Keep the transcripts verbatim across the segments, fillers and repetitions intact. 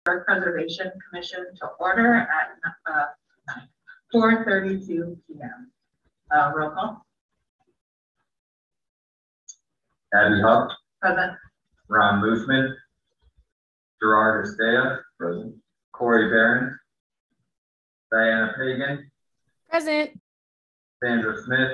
Preservation Commission to order at uh, four thirty-two p m Uh, roll call. Abby Huff. Present. Ron Luthman. Gerard Estea. Present. Corey Barron. Diana Pagan. Present. Sandra Smith.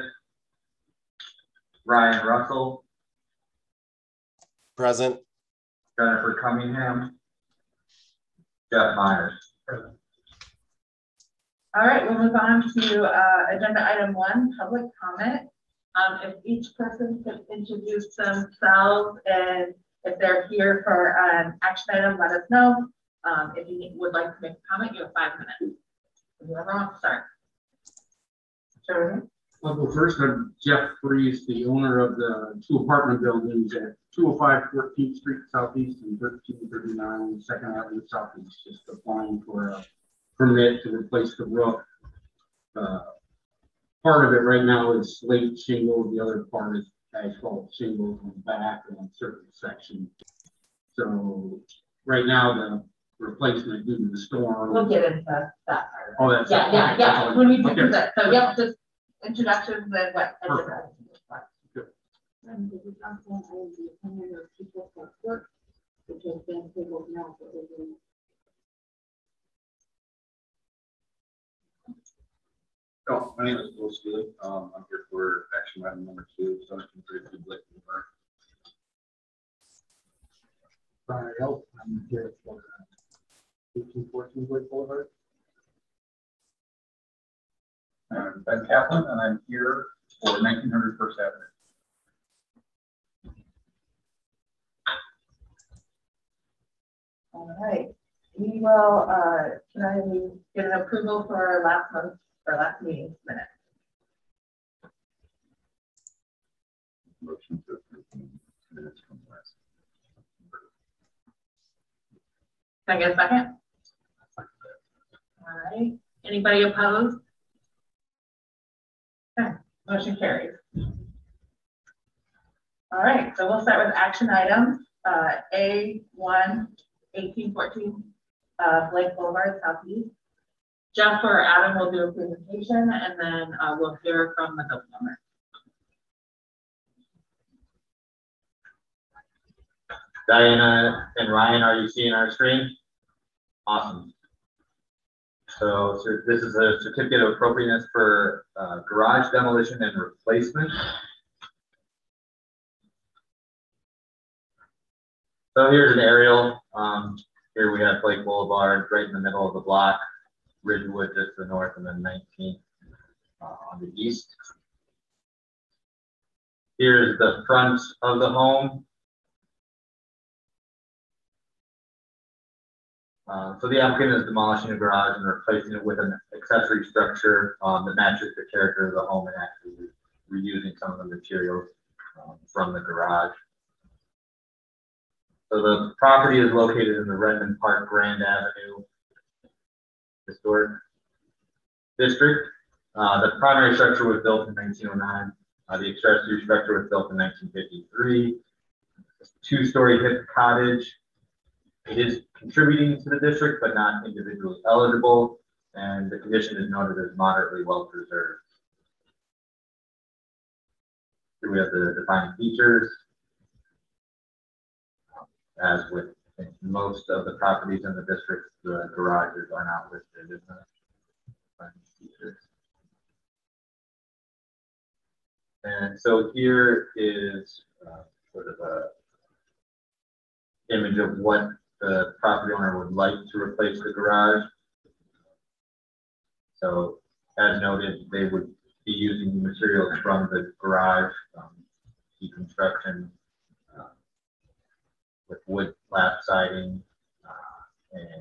Ryan Russell. Present. Jennifer Cunningham. Jeff Myers. Present. All right, we'll move on to uh, agenda item one, public comment. Um, if each person could introduce themselves and if they're here for an action item, let us know. Um, if you would like to make a comment, you have five minutes. Whoever wants to start. Sure. I'll go first. I'm Jeff Freeze, the owner of the two apartment buildings at two oh five fourteenth Street Southeast and thirteen thirty-nine Second Avenue Southeast, just applying for a permit to replace the roof. Uh, part of it right now is slate shingle, the other part is asphalt shingle on the back and on certain sections. So right now the replacement due to the storm. We'll get into that part. Oh, that's yeah, yeah, okay. yeah. When we get okay. to that, so yep, just introductions and what. Perfect. And this is also I am the opinion of people for work, which has been tabled now for over. Oh, my name is Will Steele. Um, I'm here for action item number two, zoning control to Blake Boulevard. Brian Elk, I'm here for eighteen fourteen Blake Boulevard. I'm Ben Kaplan, and I'm here for nineteen hundred First Avenue. All right, we will, uh, can I get an approval for last month or last meeting's minutes? Motion to approve minutes from last. Can I get a second? All right, anybody opposed? Okay, motion carries. All right, so we'll start with action items. Uh, A one, eighteen fourteen uh, Blake Boulevard Southeast. Jeff or Adam will do a presentation and then uh, we'll hear from the building owner. Diana and Ryan, are you seeing our screen? Awesome. So, so this is a certificate of appropriateness for uh, garage demolition and replacement. So here's an aerial. Um, here we have Blake Boulevard right in the middle of the block, Ridgewood just to the north, and then nineteenth uh, on the east. Here's the front of the home. Uh, so the applicant is demolishing a garage and replacing it with an accessory structure um, that matches the character of the home and actually reusing some of the materials um, from the garage. So the property is located in the Redmond Park Grand Avenue Historic District. Uh, the primary structure was built in nineteen oh nine. Uh, the accessory structure was built in nineteen fifty-three. It's a two-story hip cottage. It is contributing to the district, but not individually eligible, and the condition is noted as moderately well preserved. Here we have the defining features. As with most of the properties in the district, the garages are not listed in the defining features. And so here is uh, sort of a image of what the property owner would like to replace the garage. So as noted, they would be using materials from the garage, um, deconstruction uh, with wood flat siding uh, and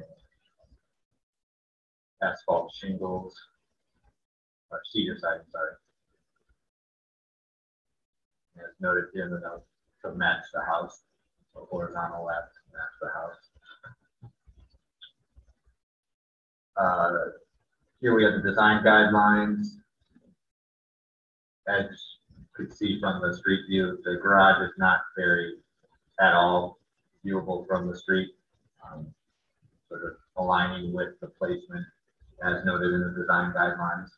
asphalt shingles, or cedar siding, sorry. As noted here in the note, to match the house, so horizontal left to match the house. Uh, here we have the design guidelines. As you could see from the street view, the garage is not very at all viewable from the street. Um, sort of aligning with the placement as noted in the design guidelines.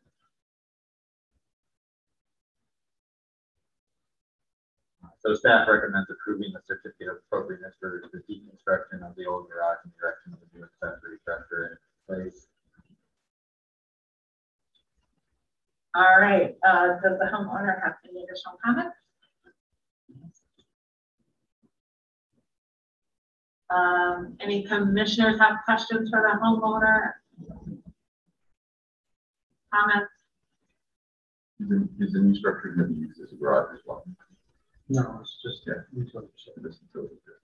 So staff recommends approving the certificate of appropriateness for the deconstruction of the old garage and the erection of the new accessory structure in place. All right, uh, does the homeowner have any additional comments? Um, any commissioners have questions for the homeowner? Comments? Is the, is the new structure going to be used as a garage as well? No, it's just, Yeah. utility shed. This is totally good.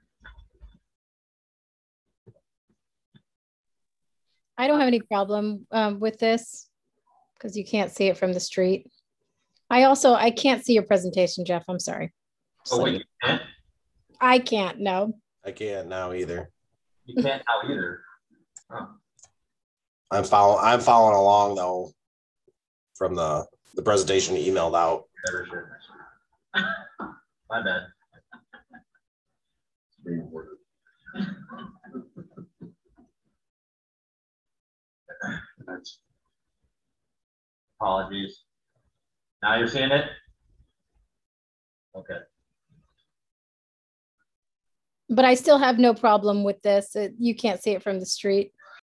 I don't have any problem um, with this because you can't see it from the street. I also, I can't see your presentation, Jeff. I'm sorry. Oh, wait, you can't? I can't, no. I can't now either. You can't now either. Oh. I'm following. I'm following along though from the the presentation you emailed out. Never should. My bad. It's being ordered. That's apologies. Now you're seeing it? Okay. But I still have no problem with this. It, you can't see it from the street.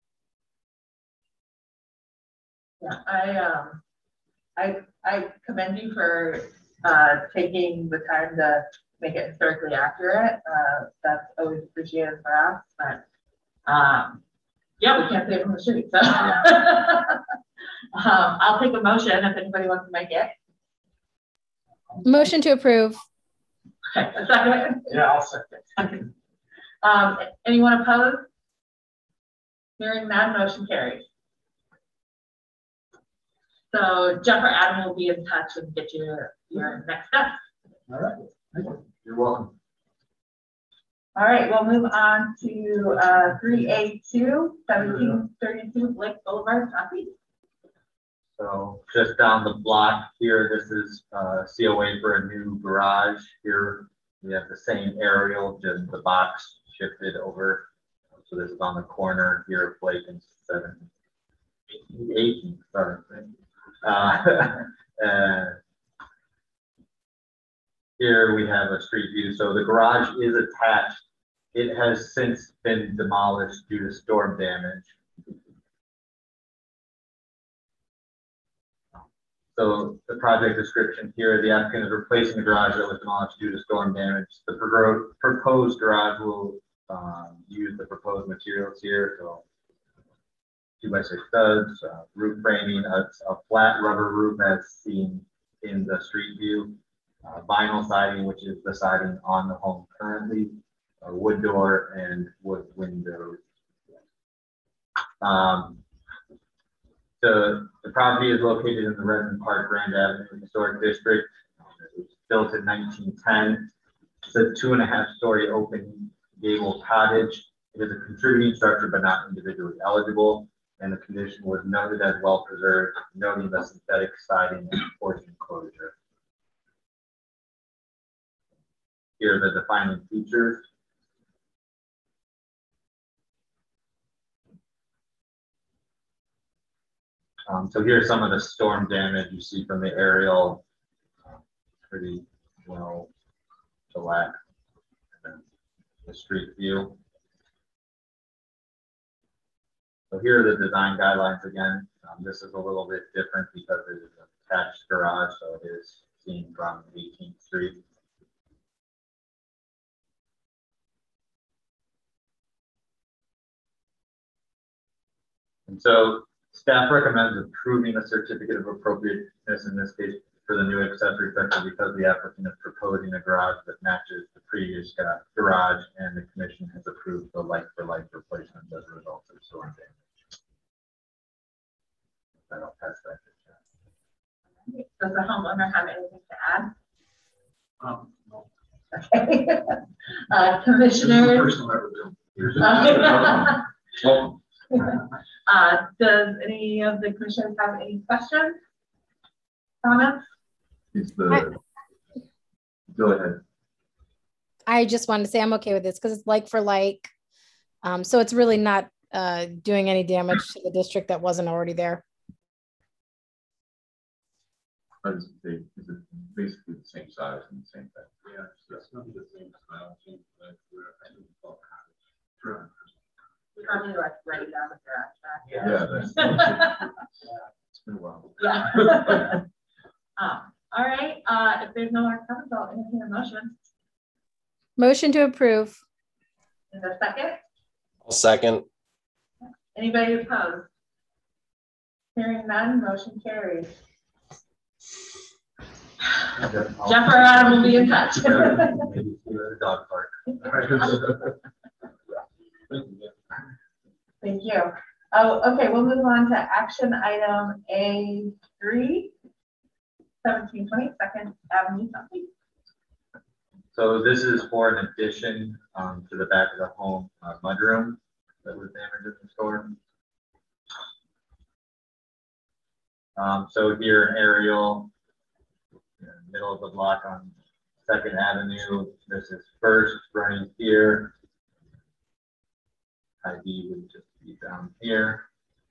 Yeah, I, um, I, I commend you for, uh, taking the time to make it historically accurate. Uh, that's always appreciated for us, but, um, yeah, we can't see it from the street, so. um, I'll take a motion if anybody wants to make it. Motion to approve. Okay, a second. Yeah, I'll second. Um, anyone opposed? Hearing none, motion carries. So Jeff or Adam will be in touch and get you your next step. All right. Thank you. You're welcome. All right, we'll move on to uh, three A two, seventeen thirty-two Blake Boulevard, Southeast. So just down the block here, this is uh, C O A for a new garage. Here we have the same aerial, just the box shifted over. So this is on the corner here of Blake and seven, eighteen, sorry. Uh, uh, here we have a street view. So the garage is attached. It has since been demolished due to storm damage. So the project description here, the applicant is replacing the garage that was demolished due to storm damage. The pro proposed garage will um, use the proposed materials here. So two by six studs, uh, roof framing, a, a flat rubber roof as seen in the street view, uh, vinyl siding, which is the siding on the home currently, a wood door and wood windows. Um, So the property is located in the Redmond Park Grand Avenue Historic District. It was built in nineteen ten. It's a two and a half story open gable cottage. It is a contributing structure, but not individually eligible. And the condition was noted as well preserved, noting the synthetic siding and porch enclosure. Here are the defining features. Um, so here's some of the storm damage you see from the aerial, uh, pretty well shellacked. The street view. So here are the design guidelines again. Um, this is a little bit different because it is an attached garage, so it is seen from eighteenth Street. And so staff recommends approving a certificate of appropriateness in this case for the new accessory structure because the applicant is proposing a garage that matches the previous garage and the commission has approved the like for like replacement as a result of storm damage. I'll pass that to Jeff. Does the homeowner have anything to add? Um, no. Okay. uh, This is the commissioners. first one ever built. Here's it. Well, uh, does any of the commissioners have any questions? Comments? it's the, go ahead. I just wanted to say I'm okay with this because it's like for like. Um, so it's really not uh, doing any damage to the district that wasn't already there. I was gonna say, is it basically the same size and the same thing? Yeah, so that's not the same style, same, like, we're, I think it's all cottage. Probably like right down the garage back. Yeah, that's, it's been a while. Yeah. Um, all right, uh, if there's no more comments, I'll entertain a motion. Motion to approve. In a second, I'll second. anybody opposed? Hearing none, motion carries. Jeff or Adam will be in touch. Maybe to the dog park. Thank you. Oh, okay, we'll move on to action item A three. seventeen twenty Second Avenue something. So this is for an addition um, to the back of the home uh, mudroom that was damaged in the storm. Um, so here an aerial, in the middle of the block on Second Avenue. This is first running here. I D would just be down here.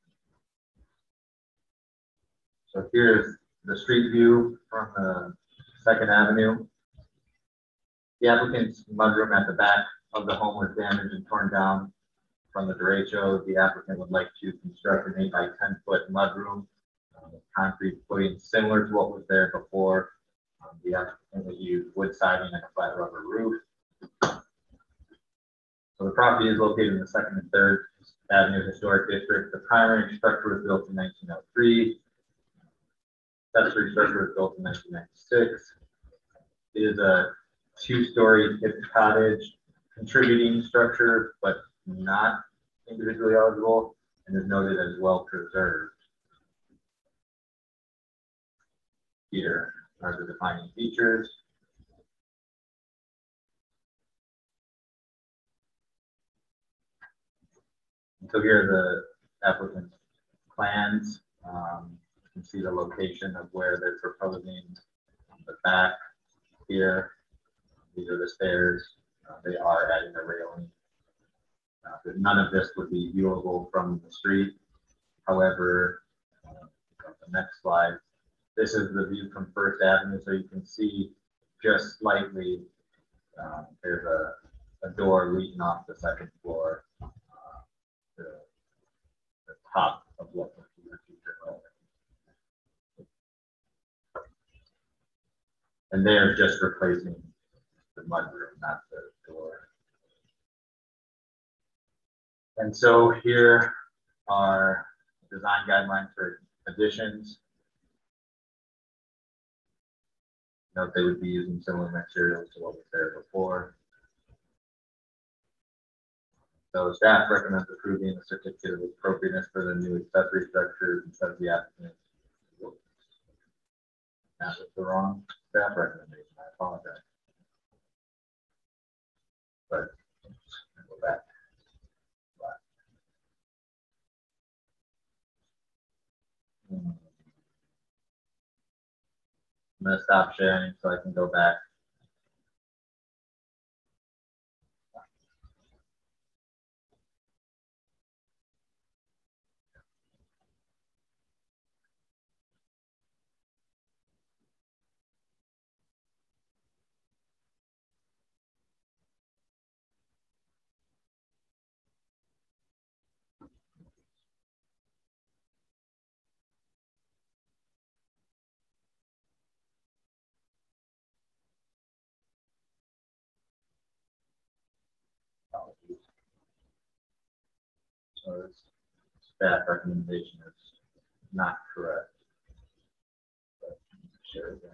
So here's the street view from the Second Avenue. The applicant's mudroom at the back of the home was damaged and torn down from the derecho. The applicant would like to construct an eight by ten foot mudroom, uh, with concrete footing similar to what was there before. Um, the applicant would use wood siding and a flat rubber roof. So the property is located in the Second and Third Avenue Historic District. The primary structure was built in nineteen oh three. Accessory structure was built in nineteen ninety-six. It is a two-story hip cottage contributing structure, but not individually eligible, and is noted as well preserved. Here are the defining features. And so here are the applicant's plans. Um, you can see the location of where they're proposing the back here. These are the stairs. Uh, they are adding a railing. Uh, but none of this would be viewable from the street. However, uh, the next slide, this is the view from First Avenue, so you can see just slightly um, there's a, a door leading off the second floor uh, to the top of what the future home. And they're just replacing the mudroom, not the door. And so here are design guidelines for additions. Note they would be using similar materials to what was there before. So staff recommends approving the certificate of appropriateness for the new accessory structure instead of the applicant. That was the wrong staff recommendation. I apologize. But go back. Hmm. I'm going to stop sharing so I can go back. Apologies. So this staff recommendation is not correct. But share again.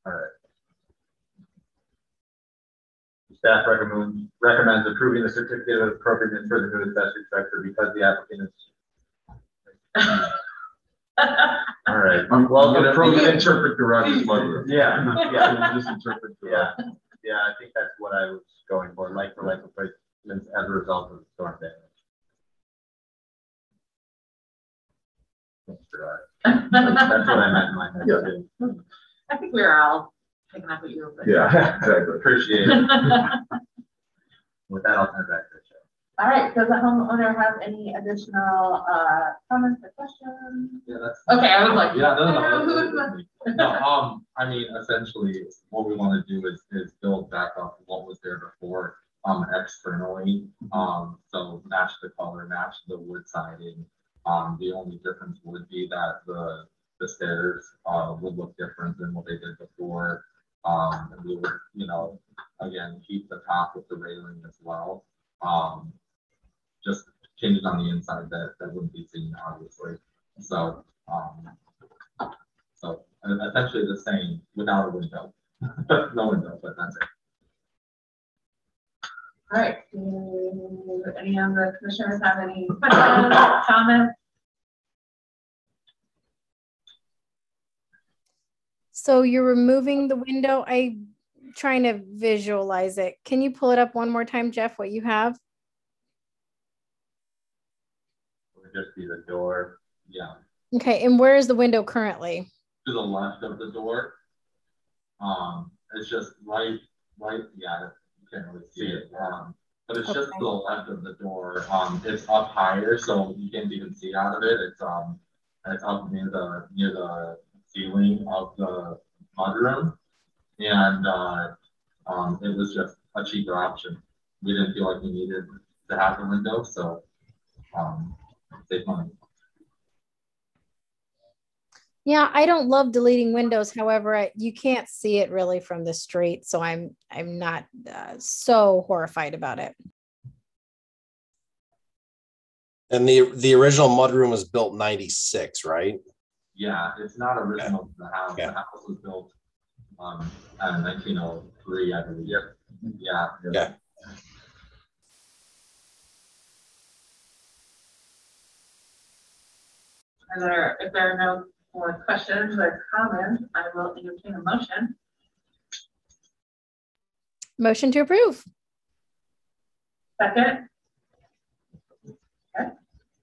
All right. Staff recommends recommends approving the certificate of appropriateness for the new accessory structure because the applicant is. All right. I'm, Well, I'm gonna gonna interpret garage as mudroom. Yeah, yeah, Just interpret yeah, garage. yeah. I think that's what I was going for, like for like replacements as a result of the storm damage. That's that's what I meant in my head Yeah. too. I think we were all picking up what you were saying. Yeah, exactly. Appreciate it. With that, I'll turn it back to the show. All right, does the homeowner have any additional, uh, comments or questions? Yeah, that's. Okay, I was like. Yeah, no, no, I don't know no. who was the- No, um, I mean, essentially, what we want to do is, is build back up what was there before, um, externally. Um, so match the color, match the wood siding. Um, the only difference would be that the, the stairs, uh, would look different than what they did before. Um, and we would, you know, again, keep the top with the railing as well. Um, just changes on the inside that, that wouldn't be seen, obviously. So, um, so essentially the same without a window. No window, but that's it. All right, do any of the commissioners have any questions, comments? So you're removing the window. I'm trying to visualize it. Can you pull it up one more time, Jeff, what you have? It would just be the door. Yeah, Okay, and where is the window currently? to the left of the door. Um, it's just right, right, yeah, you can't really see it. Um, but it's just Okay. to the left of the door. Um, it's up higher, so you can't even see out of it. It's um, it's up near the near the ceiling of the mudroom, and uh, um, it was just a cheaper option. We didn't feel like we needed to have a window, so um, save money. Yeah, I don't love deleting windows. However, I, you can't see it really from the street, so I'm I'm not uh, so horrified about it. And the the original mudroom was built ninety-six, right? Yeah, it's not original to the house. Okay. The house was built um in nineteen oh three, I believe. Yep. Yeah. Yeah. Are there, if there are no more questions or comments, I will entertain a motion. Motion to approve. Second. Okay.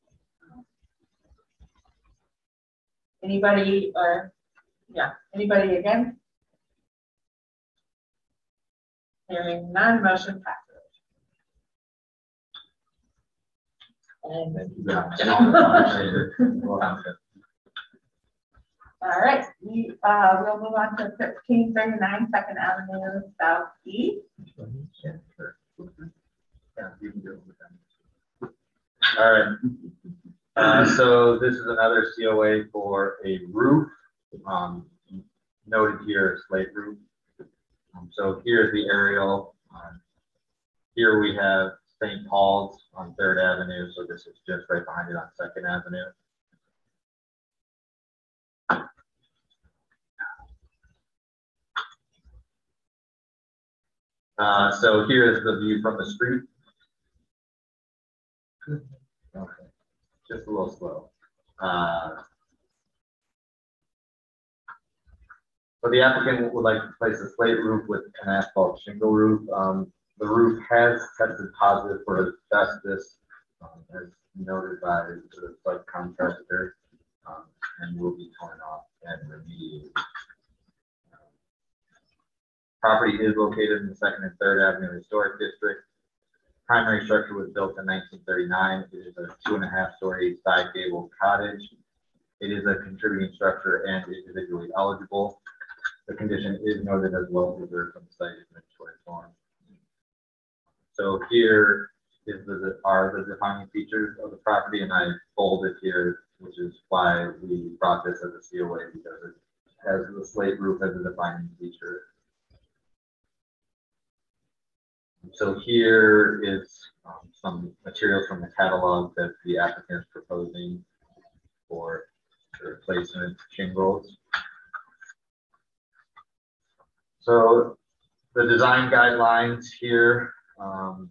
Anybody or, yeah, anybody again? Hearing none, motion passes. And Thank you very much. Yeah. Sounds good. all right, we, uh, we'll move on to fifteen thirty-nine Second Avenue Southeast. Yeah, sure. Yeah, you can do it with them. All right. Uh, so this is another C O A for a roof. Um, noted here, slate roof. Um, so here's the aerial. Um, here we have Saint Paul's on Third Avenue. So this is just right behind it on Second Avenue. Uh, so here is the view from the street. Okay, just a little slow. Uh, so the applicant would like to place a slate roof with an asphalt shingle roof. Um, the roof has tested positive for asbestos, um, as noted by the site contractor, um, and will be torn off and remediated. Property is located in the Second and Third Avenue Historic District. Primary structure was built in nineteen thirty-nine. It is a two and a half story side gable cottage. It is a contributing structure and individually eligible. The condition is noted as well preserved from the site inventory form. So here is the are the defining features of the property, and I bolded here, which is why we brought this as a C O A, because it has the slate roof as a defining feature. So here is um, some materials from the catalog that the applicant is proposing for the replacement shingles. So the design guidelines here, um,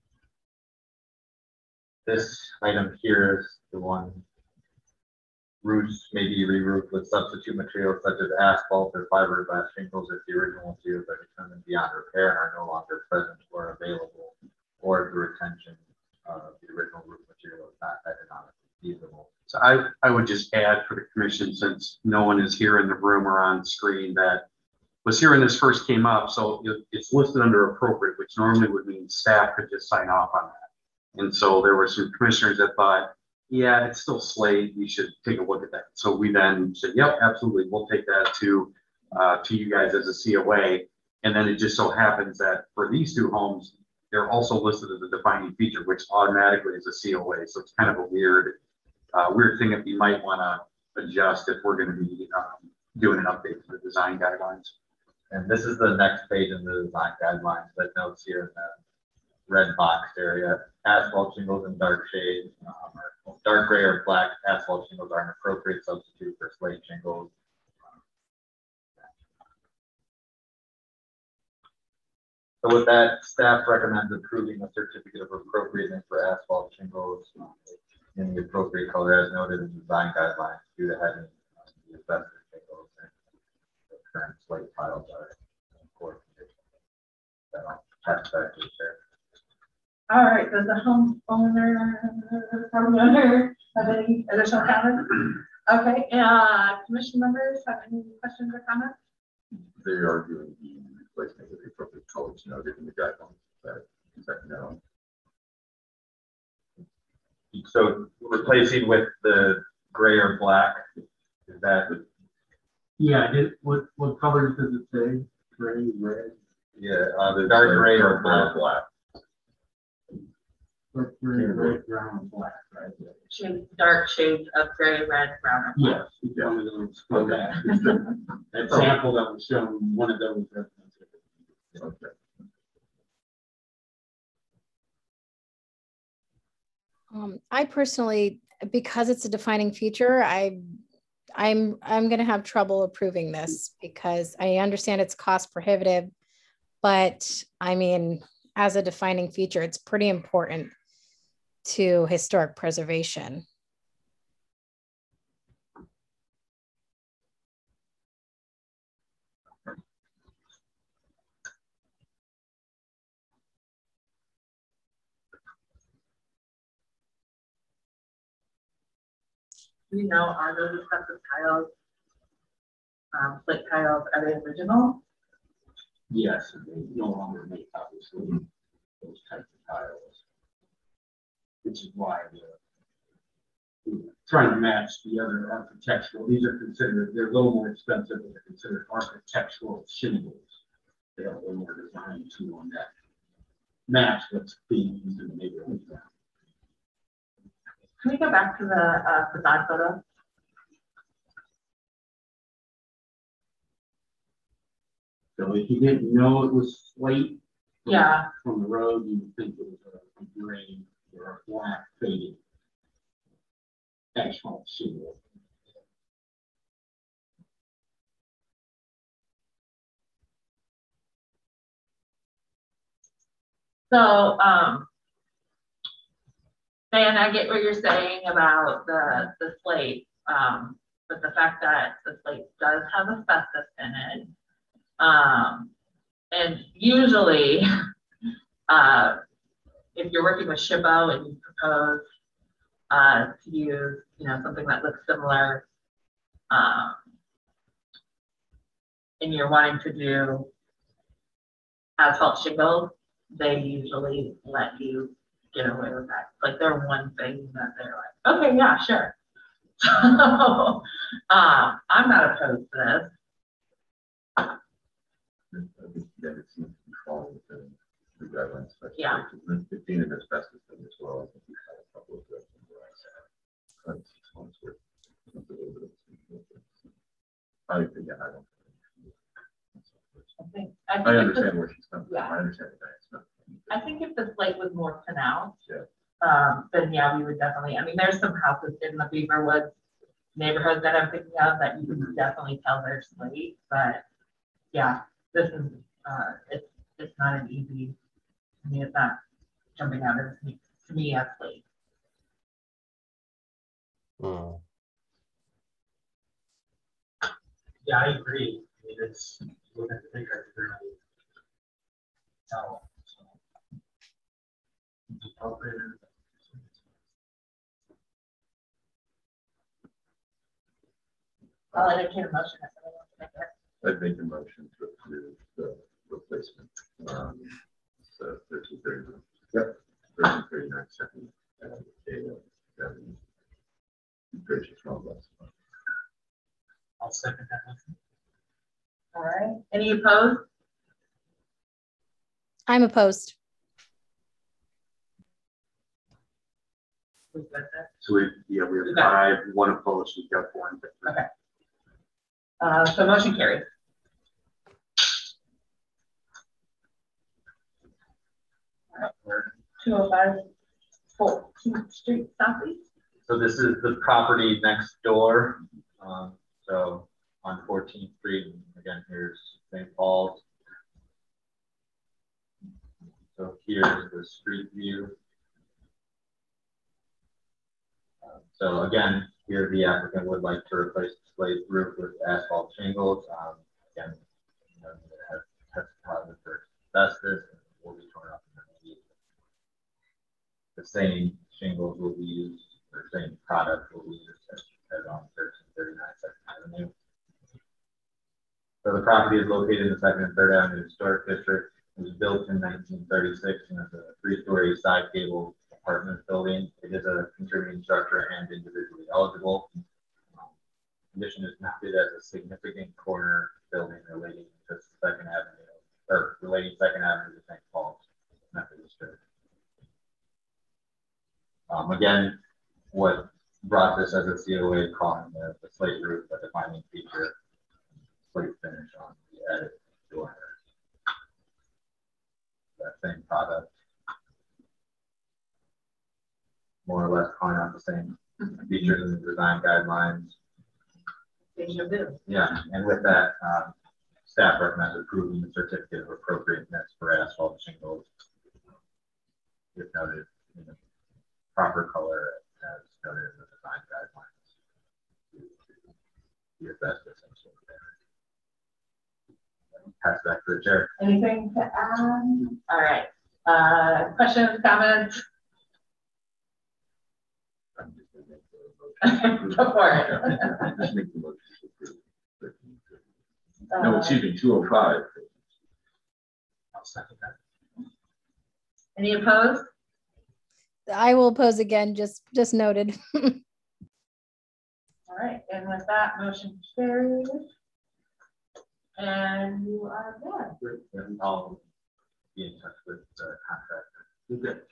this item here is the one. Roofs may be re-roofed with substitute materials such as asphalt or fiberglass shingles if the original materials are determined beyond repair and are no longer present or available, or if the retention of the original roof material is not economically feasible. So I, I would just add for the commission, since no one is here in the room or on screen, that was here when this first came up. So it, it's listed under appropriate, which normally would mean staff could just sign off on that. And so there were some commissioners that thought, yeah, it's still slate, we should take a look at that. So we then said, yep, absolutely, we'll take that to uh, to you guys as a C O A. And then it just so happens that for these two homes, they're also listed as a defining feature, which automatically is a C O A. So it's kind of a weird, uh, weird thing that we might want to adjust if we're going to be um, doing an update to the design guidelines. And this is the next page in the design guidelines that notes here in the red box area. Asphalt shingles in dark shades, um, or dark gray or black asphalt shingles are an appropriate substitute for slate shingles. So with that, staff recommends approving a certificate of appropriateness for asphalt shingles in the appropriate color as noted in the design guidelines due to having uh, the asbestos shingles and the current slate piles are in poor condition. So I'll pass back to the chair. All right, does the homeowner, property owner have any additional comments? Okay, uh, commission members have any questions or comments? They are doing the replacement with the appropriate colors, you know, given the guidelines that, that now. So replacing with the gray or black, is that? Yeah, it, what, what colors does it say? Gray, red? Yeah, uh, the dark gray or black. black. Dark gray, red, brown, and black, right? Shades, dark shades of gray, red, brown, or black. Yes, it's one of those. Okay. That sample that was shown, one of those. Okay. Um, I personally, because it's a defining feature, I, I'm, I'm going to have trouble approving this because I understand it's cost prohibitive, but I mean, as a defining feature, it's pretty important to historic preservation. Do you know, are those asbestos tiles, um, slate tiles, are they original? Yes, and they no longer make obviously those types of tiles, which is why we're trying to match the other architectural. These are considered, they're a little more expensive, but they're considered architectural shingles. They have a little more design to on that match what's being used in the neighborhood. Can we go back to the uh, facade photo? So if you didn't know it was slate from, Yeah. from the road, you would think it was a, a gray or a black faded asphalt shingle. So, um, Dan, I get what you're saying about the, the slate, um, but the fact that the slate does have asbestos in it, um, and usually, uh, if you're working with SHPO and you propose uh, to use, you know, something that looks similar, um, and you're wanting to do asphalt shingles, they usually let you get away with that. Like they're one thing that they're like, okay, yeah, sure. So um, I'm not opposed to this. I think that it's in control within the guidelines. Yeah. Fifteen of asbestos thing as well. I think we had a couple of those. I think, yeah, I don't. I think, I, think I if understand the, where she's coming from. Yeah. I understand the guidance. I think if the slate was more pronounced, Yeah. um, then yeah, we would definitely, I mean, there's some houses in the Beaver Woods neighborhood that I'm thinking of that you can definitely tell they're slate, but yeah, this is, uh, it's, it's not an easy, I mean, it's not jumping out at me, to me as late. Hmm. Yeah, I agree. I mean, it's, looking at the picture, it's really tell. So. It's appropriate. I'll entertain a motion if someone wants to make it. I'd make a motion to approve the replacement. Um, so thirteen thirty-nine. Yep. Thirteen thirty-nine second. Uh, data, um, Gracious from us. I'll second that motion. All right, any opposed? I'm opposed. Who's got that? So we, yeah, we have Okay. five, one opposed, we've got four in favor. Okay. Uh, so motion carries. Two oh five fourteenth Street Southeast. So this is the property next door. Um, so on fourteenth Street, again, here's Saint Paul's. So here's the street view. Uh, So again, here the applicant would like to replace the slate roof with asphalt shingles. Um, again, you know, it has tested positive for asbestos and will be torn up immediately. The same shingles will be used, or same product will be used as, as on thirteen thirty-nine Second Avenue. So the property is located in the Second and Third Avenue Historic District. It was built in nineteen thirty-six and is a three-story side gable apartment building. It is a contributing structure and individually eligible. Um, Condition is noted as a significant corner building relating to Second Avenue, or relating Second Avenue to Saint Paul's Methodist Church. Um, again, what brought this as a C O A, calling the, the slate roof a defining feature, slate finish on the added door. That same product, more or less calling out the same features in the design guidelines. Deja vu. Yeah, and with that, um, staff recommends approving the certificate of appropriateness for asphalt shingles. If noted in the proper color as noted in the design guidelines. The asbestos and so on. Pass back to the chair. Anything to add? All right. Uh, questions, comments? I'm just gonna make the motion. Go for it. Just make the motion to approve thirteen thirty-nine. Uh, No, excuse me, two oh five. I'll second that. Any opposed? I will oppose again, just, just noted. All right, and with that, motion carries. And you are good. And I'll be in touch with the contractor. Okay.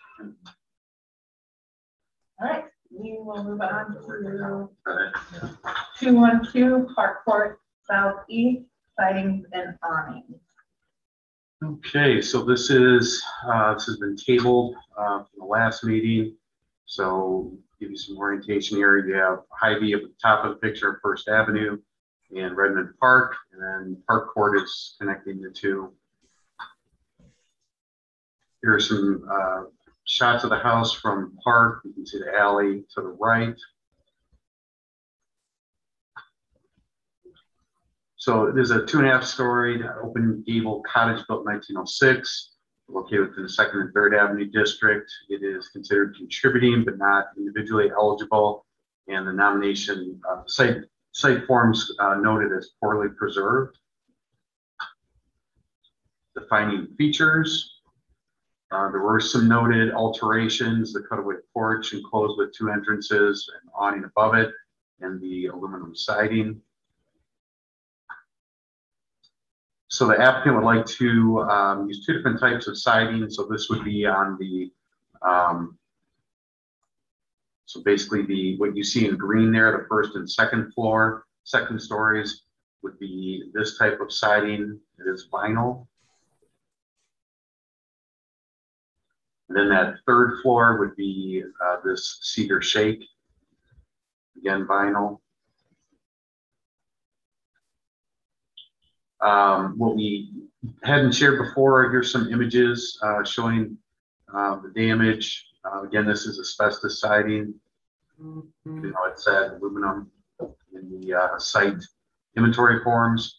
All right, we will move on to Yeah. two one two Park Court Southeast, sightings and awnings. Okay, so this is, uh, this has been tabled, uh, from the last meeting. So give you some orientation here. You have Hy-Vee at the top of the picture of First Avenue and Redmond Park, and then Park Court is connecting the two. Here are some, uh, shots of the house from Park. You can see the alley to the right. So it is a two and a half storied open gable cottage built in nineteen oh six, located within the Second and Third Avenue district. It is considered contributing but not individually eligible. And the nomination uh, site, site forms uh, noted as poorly preserved. Defining features. Uh, there were some noted alterations, the cutaway porch enclosed with two entrances and awning above it, and the aluminum siding. So the applicant would like to um, use two different types of siding. So this would be on the, um, so basically the, what you see in green there, the first and second floor, second stories would be this type of siding. It is vinyl. And then that third floor would be uh, this cedar shake, again, vinyl. Um, what we hadn't shared before, here's some images uh, showing uh, the damage. Uh, again, this is asbestos siding. You know, it said aluminum in the uh, site inventory forms.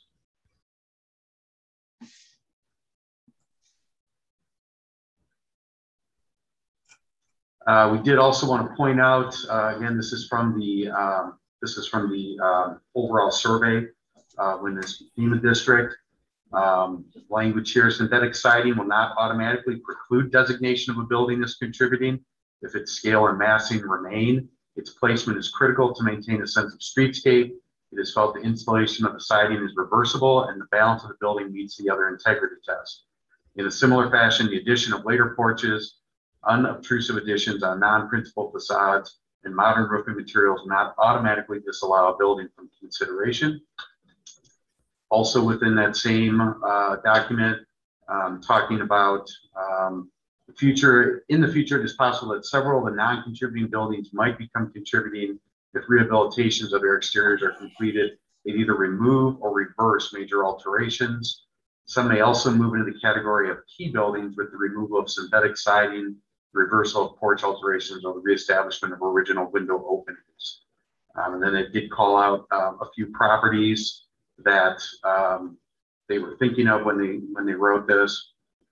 Uh, we did also want to point out, uh, again, this is from the um, this is from the uh, overall survey uh, when this FEMA district. Um, language here: synthetic siding will not automatically preclude designation of a building as contributing if its scale and massing remain. Its placement is critical to maintain a sense of streetscape. It is felt the installation of the siding is reversible and the balance of the building meets the other integrity test. In a similar fashion, the addition of later porches, unobtrusive additions on non-principal facades, and modern roofing materials will not automatically disallow a building from consideration. Also within that same uh, document, um, talking about um, the future, in the future, it is possible that several of the non-contributing buildings might become contributing if rehabilitations of their exteriors are completed. They either remove or reverse major alterations. Some may also move into the category of key buildings with the removal of synthetic siding, reversal of porch alterations, or the reestablishment of original window openings. Um, and then it did call out um, a few properties that um, they were thinking of when they when they wrote this.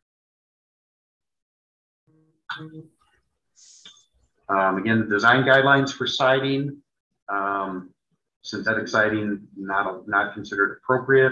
Um, again, the design guidelines for siding, um, synthetic siding not not considered appropriate.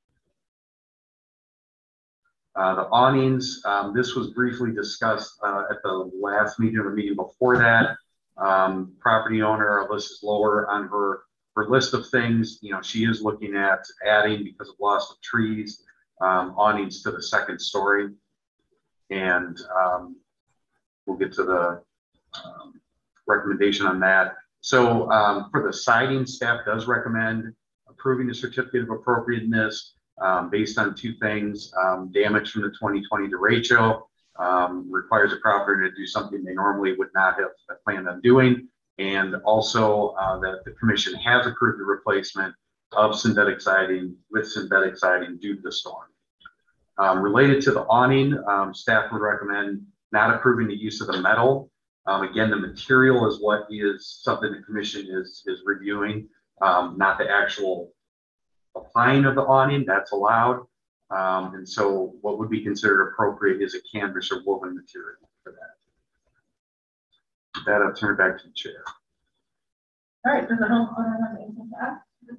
Uh, the awnings, um, this was briefly discussed uh, at the last meeting or the meeting before that. Um, property owner, our list is lower on her, her list of things. You know, she is looking at adding, because of loss of trees, um, awnings to the second story. And um, we'll get to the um, recommendation on that. So um, for the siding, staff does recommend approving the certificate of appropriateness um, based on two things. Um, damage from the twenty twenty derecho um, requires a property to do something they normally would not have planned on doing. And also uh, that the commission has approved the replacement of synthetic siding with synthetic siding due to the storm. Um, related to the awning, um, staff would recommend not approving the use of the metal. Um, again, the material is what is something the commission is, is reviewing, um, not the actual applying of the awning. That's allowed. Um, and so what would be considered appropriate is a canvas or woven material for that. With that, I'll turn it back to the chair. All right, does the homeowner have anything to add?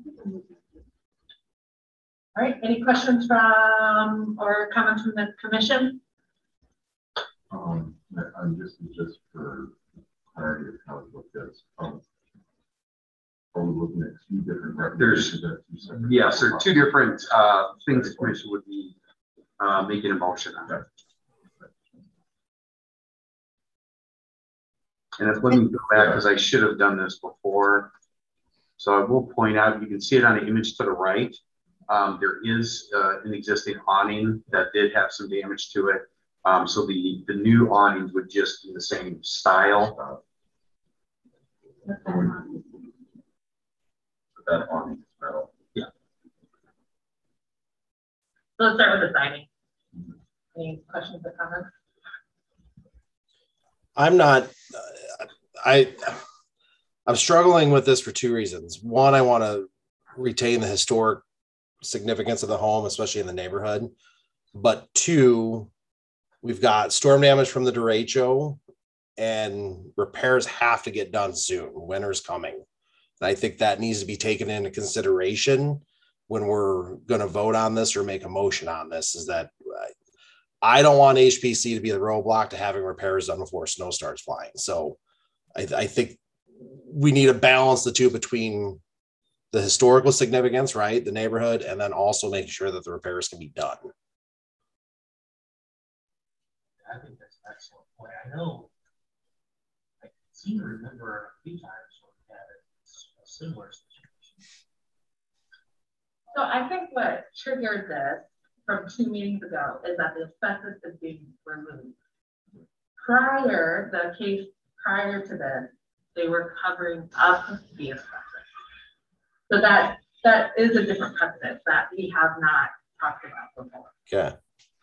All right, any questions from or comments from the commission? Um, I'm just, just for clarity of how it looked at. Um, are we looking at two different recommendations? There's, yes, there are two different uh, things the commission would be uh, making a motion on. Okay. And if, let me go back because I should have done this before. So I will point out, you can see it on the image to the right. Um, there is uh, an existing awning that did have some damage to it. Um, so the, the new awnings would just be the same style. That awning is metal. Yeah. So let's start with the siding. Any questions or comments? I'm not, uh, I, I'm struggling with this for two reasons. One, I want to retain the historic significance of the home, especially in the neighborhood. But two, we've got storm damage from the derecho and repairs have to get done soon. Winter's coming. And I think that needs to be taken into consideration when we're going to vote on this or make a motion on this, is that I don't want H P C to be the roadblock to having repairs done before snow starts flying. So I, I think we need to balance the two between the historical significance, right, the neighborhood, and then also making sure that the repairs can be done. I think that's an excellent point. I know I seem to remember a few times when we had a similar situation. So I think what triggered this from two meetings ago is that the asbestos is being removed. Prior, the case prior to this, they were covering up the asbestos. So that that is a different precedent that we have not talked about before. Okay.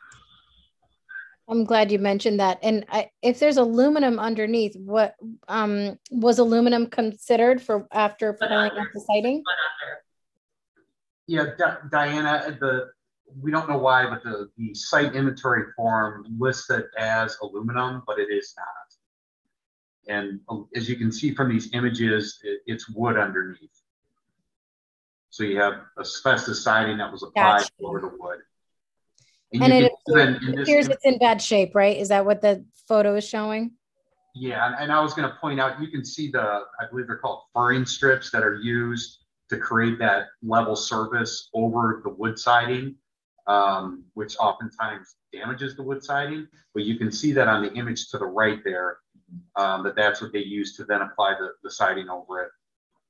I'm glad you mentioned that. And I, if there's aluminum underneath, what um, was aluminum considered for after But pulling under- off the siding? but under. Yeah, Di- Diana, the, we don't know why, but the, the site inventory form lists it as aluminum, but it is not. And uh, as you can see from these images, it, it's wood underneath. So you have asbestos siding that was applied Gotcha. over the wood. And you it can- then appears, in it this appears im- it's in bad shape, right? Is that what the photo is showing? Yeah, and, and I was going to point out, you can see the, I believe they're called furring strips that are used to create that level surface over the wood siding, um, which oftentimes damages the wood siding. But you can see that on the image to the right there, um, that that's what they use to then apply the, the siding over it.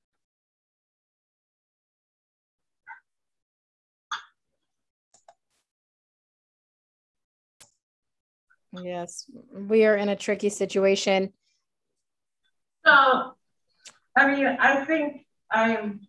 Yes, we are in a tricky situation. So, I mean, I think I'm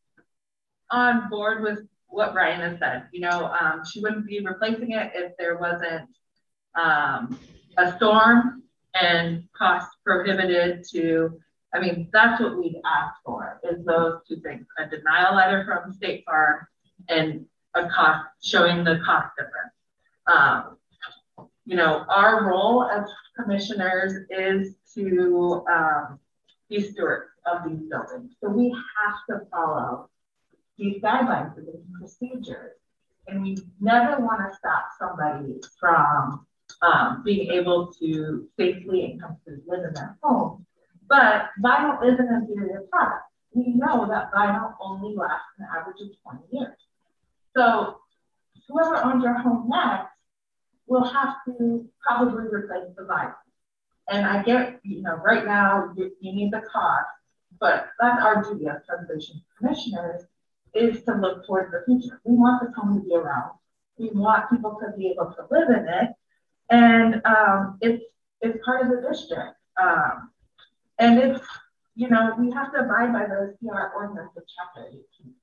on board with what Ryan has said. You know, um, she wouldn't be replacing it if there wasn't um, a storm and cost prohibited to, I mean, that's what we'd ask for, is those two things, a denial letter from State Farm and a cost, showing the cost difference. Um, you know, our role as commissioners is to um, be stewards of these buildings. So we have to follow these guidelines and these procedures. And we never want to stop somebody from um, being able to safely and comfortably live in their home. But vinyl is an inferior product. We know that vinyl only lasts an average of twenty years. So whoever owns your home next will have to probably replace the vinyl. And I get, you know, right now you, you need the cost, but that's our duty as preservation commissioners, is to look towards the future. We want this home to be around. We want people to be able to live in it. And um, it's, it's part of the district. Um, and it's, you know, we have to abide by the C R ordinance of chapter eighteen.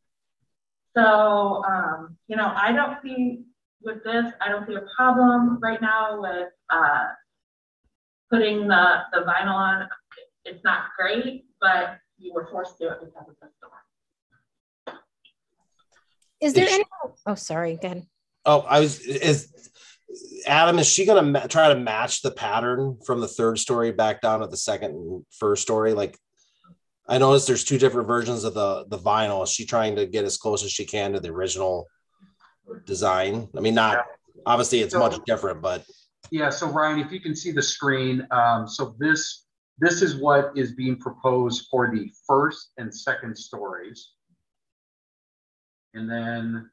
So, um, you know, I don't see with this, I don't see a problem right now with uh, putting the, the vinyl on. It's not great, but you were forced to do it because of the storm. Is there any, oh, sorry, go ahead. Oh, I was, is Adam, is she going to ma- try to match the pattern from the third story back down at the second and first story? Like, I noticed there's two different versions of the, the vinyl. Is she trying to get as close as she can to the original design? I mean, not, obviously it's So- much different, but. Yeah, so Ryan, if you can see the screen, um, so this, this is what is being proposed for the first and second stories. And then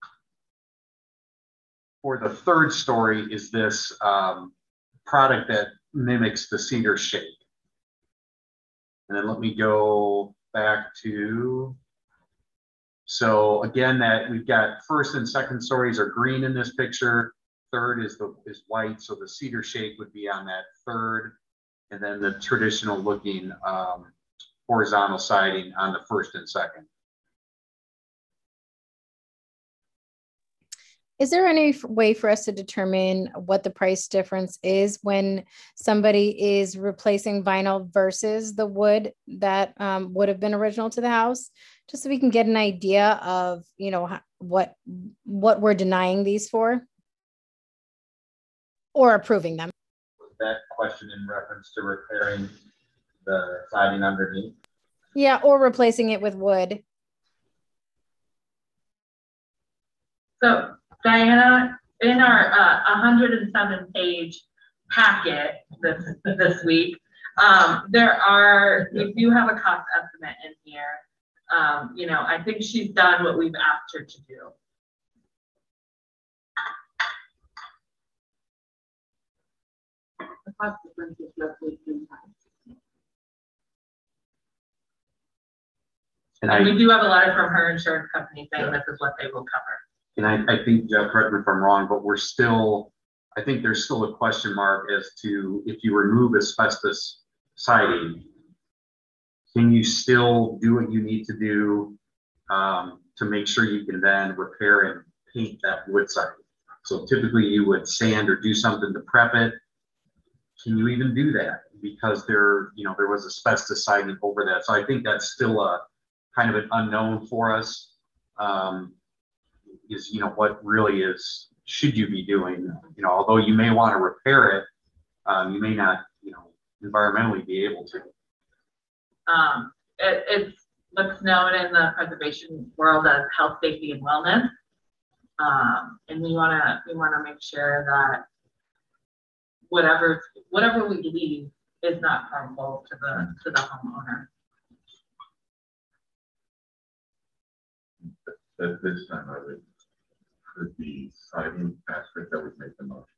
for the third story is this um, product that mimics the cedar shape. And then let me go back to, so again, that we've got first and second stories are green in this picture. Third is the is white, so the cedar shape would be on that third, and then the traditional looking um, horizontal siding on the first and second. Is there any f- way for us to determine what the price difference is when somebody is replacing vinyl versus the wood that um, would have been original to the house? Just so we can get an idea of, you know, ho- what what we're denying these for or approving them. That question in reference to repairing the siding underneath. Yeah, or replacing it with wood. So Diana, in our uh, one hundred seven page packet this this week, um, there are, we do have a cost estimate in here. Um, you know, I think she's done what we've asked her to do. The cost difference is roughly three times. And And I we do have a letter from her insurance company saying this is what they will cover. and I, I think, Jeff, correct me if I'm wrong, but we're still, I think there's still a question mark as to if you remove asbestos siding, can you still do what you need to do um, to make sure you can then repair and, paint that wood siding. So typically you would sand or do something to prep it. Can you even do that? Because there, you know, there was asbestos siding over that. So I think that's still a kind of an unknown for us. Um, is, you know, what really is, should you be doing? You know, although you may want to repair it, um, you may not, you know, environmentally be able to. Um, it, it's what's known in the preservation world as health, safety, and wellness. Um, and we want to, we want to make sure that whatever, whatever we leave is not harmful to the, to the homeowner. At this time, I would, for the siding aspect, I would make the motion.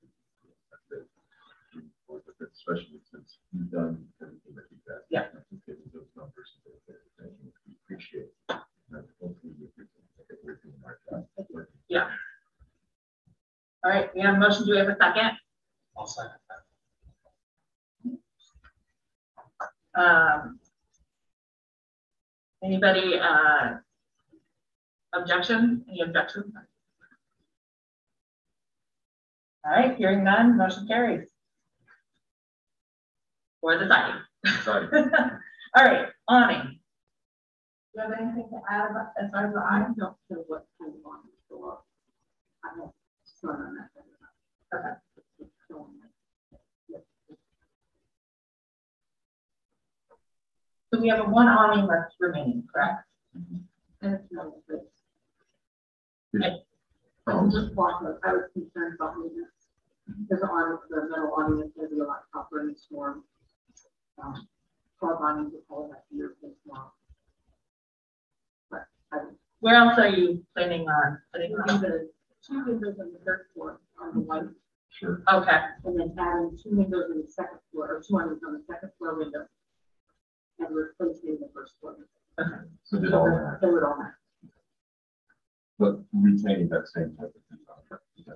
Especially since you've done everything that you've got. Yeah. Given those numbers, we appreciate it. And hopefully we can make everything like that. Yeah. All right, we have a motion. Do we have a second? I'll second that. Um, anybody, uh, objection? Any objections? All right, hearing none, motion carries. For the siding. Sorry. All right, awning. Do you have anything to add about, as far as the I awning? don't know what kind of awning to go up. I have sun on that. Okay. So we have a one awning left remaining, correct? And it's not good. Okay. I was just walking, I was concerned about moving. Because on the metal awning is going to be a lot tougher in the storm. Um, car awnings will probably have to be replaced now. But I would Where else are you planning on putting leave them? the two windows on the third floor on the white, Sure. Okay, and then adding two windows on the second floor, or two awnings on the second floor window. And replacing the first floor. okay. So did all that, So it all match. but retaining that same type of design.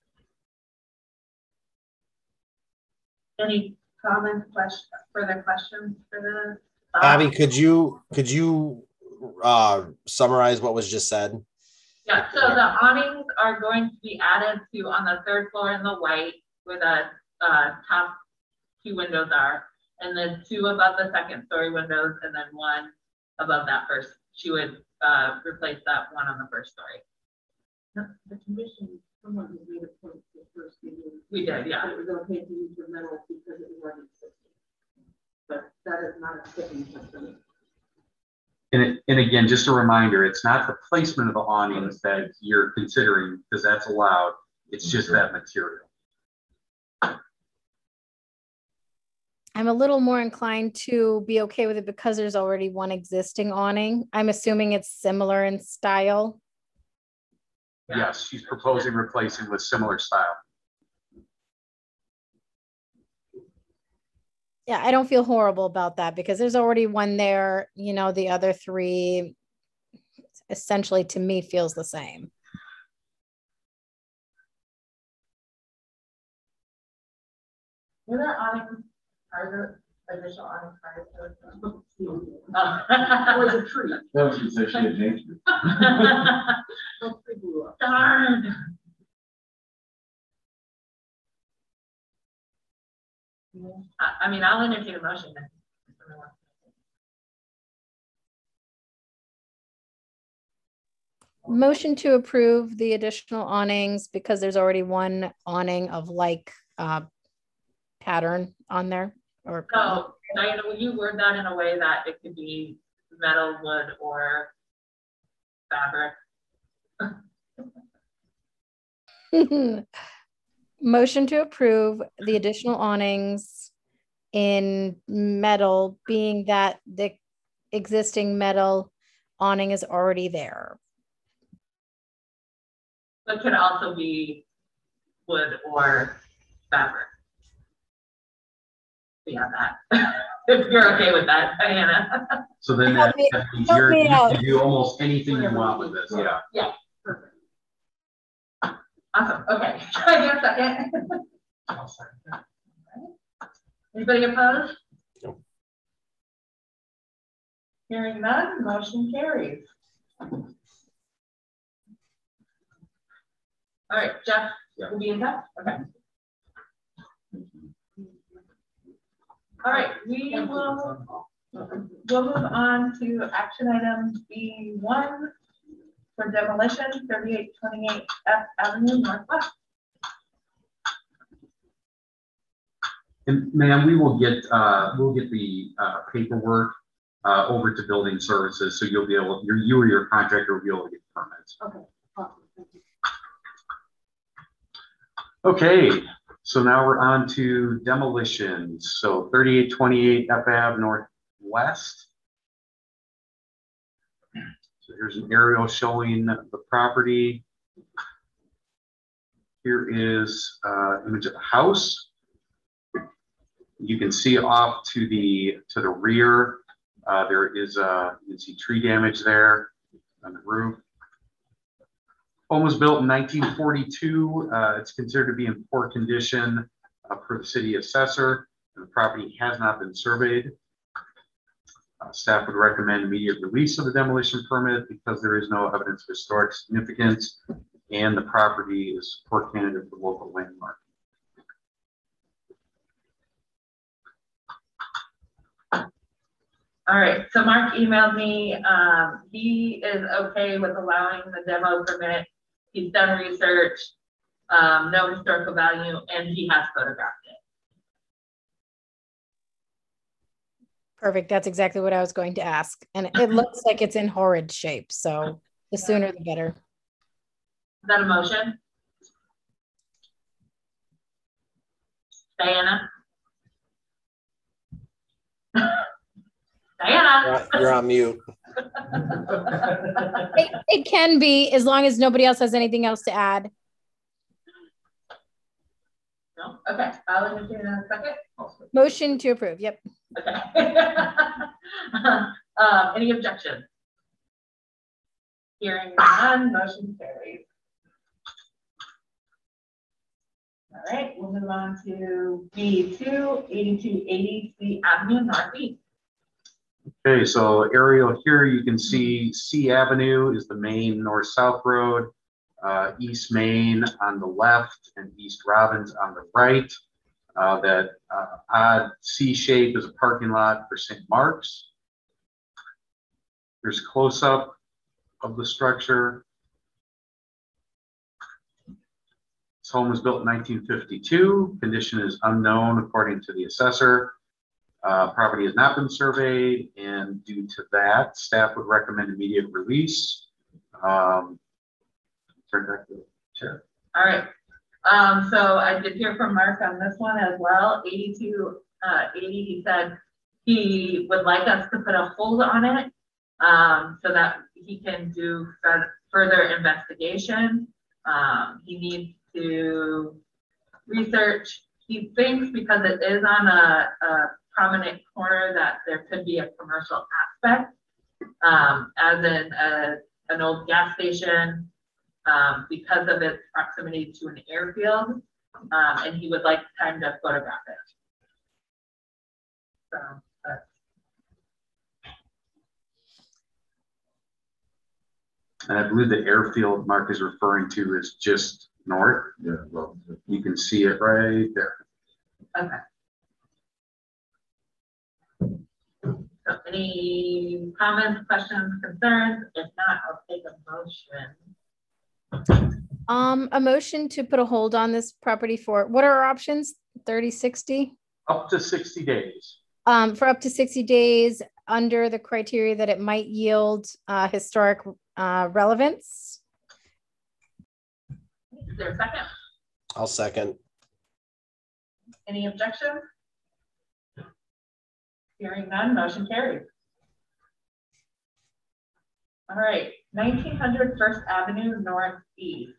Any comments, questions, further questions for the? Abby, could you could you uh, summarize what was just said? Yeah, so the awnings are going to be added to on the third floor in the white where the uh, top two windows are, and then two above the second story windows, and then one above that first. She would uh, replace that one on the first story. The condition, someone who made a point to first meeting. We did, yeah. It was okay to use the metal because it was already existing. But that is not a sticking point for me. And, it, and again, just a reminder, it's not the placement of the awnings that you're considering, because that's allowed. It's just that material. I'm a little more inclined to be okay with it because there's already one existing awning. I'm assuming it's similar in style. Yes, she's proposing replacing with similar style. Yeah, I don't feel horrible about that because there's already one there. You know, the other three essentially to me feels the same. Were there awnings, are there additional awnings prior to this? Or Oh. a tree. That was to say she had changed it. Those three blew up. Darn. I, I mean, I'll entertain a motion then. Motion to approve the additional awnings because there's already one awning of like uh, pattern on there. Or So, Diana, will you word that in a way that it could be metal, wood, or fabric? Motion to approve the additional awnings in metal, being that the existing metal awning is already there. But could also be wood or fabric. Yeah, that. If you're okay with that, Diana. So then that, that means Help you're, me you out. can do almost anything you want with this, yeah. Yeah, perfect. Awesome, okay. Can I get a second? I'll second that. Anybody opposed? No. Hearing none, motion carries. All right, Jeff, Yeah. will be in touch, okay. All right, we will, we'll move on to action item B one for demolition, thirty-eight twenty-eight F Avenue Northwest. And ma'am, we will get, uh, we'll get the, uh, paperwork, uh, over to building services, so you'll be able, your, you or your contractor will be able to get permits. Okay, awesome, thank you. Okay, so now we're on to demolitions. So thirty-eight twenty-eight F Ave Northwest. So here's an aerial showing the property. Here is uh, image of the house. You can see off to the to the rear. Uh, there is uh, you can see tree damage there on the roof. Home was built in nineteen forty-two. Uh, it's considered to be in poor condition uh, per the city assessor. And the property has not been surveyed. Uh, staff would recommend immediate release of the demolition permit because there is no evidence of historic significance, and the property is a poor candidate for local landmark. All right, so Mark emailed me, um, he is okay with allowing the demo permit. He's done research, um, no historical value, and he has photographed it. Perfect. That's exactly what I was going to ask. And it looks like it's in horrid shape. So the sooner the better. Is that a motion? Diana? Diana? You're on mute. It, it can be, as long as nobody else has anything else to add. No? Okay, I'll entertain a second. Motion to approve. Yep. Okay. um, any objections? Hearing none, motion carries. All right, we'll move on to B two, eighty-two eighty C Avenue Northeast. Okay, so aerial here, you can see C Avenue is the main north-south road, uh, East Main on the left and East Robbins on the right. Uh, that uh, odd C shape is a parking lot for Saint Mark's. There's a close-up of the structure. This home was built in nineteen fifty-two. Condition is unknown according to the assessor. Uh, property has not been surveyed, and due to that, staff would recommend immediate release. Um, turn back to the chair. All right. Um, so I did hear from Mark on this one as well. eighty-two eighty, he said he would like us to put a hold on it um, so that he can do further investigation. Um, he needs to research. He thinks because it is on a, a prominent corner that there could be a commercial aspect, um, as in a, an old gas station, um, because of its proximity to an airfield, um, and he would like time to photograph it. So, that's And I believe the airfield Mark is referring to is just north. Yeah, well, You can see it right there. okay. So any comments, questions, concerns? If not, I'll take a motion. Um, a motion to put a hold on this property for, what are our options? thirty, sixty? Up to sixty days. Um, for up to sixty days under the criteria that it might yield uh, historic uh, relevance. Is there a second? I'll second. Any objections? Hearing none, motion carries. All right, nineteen hundred First Avenue Northeast.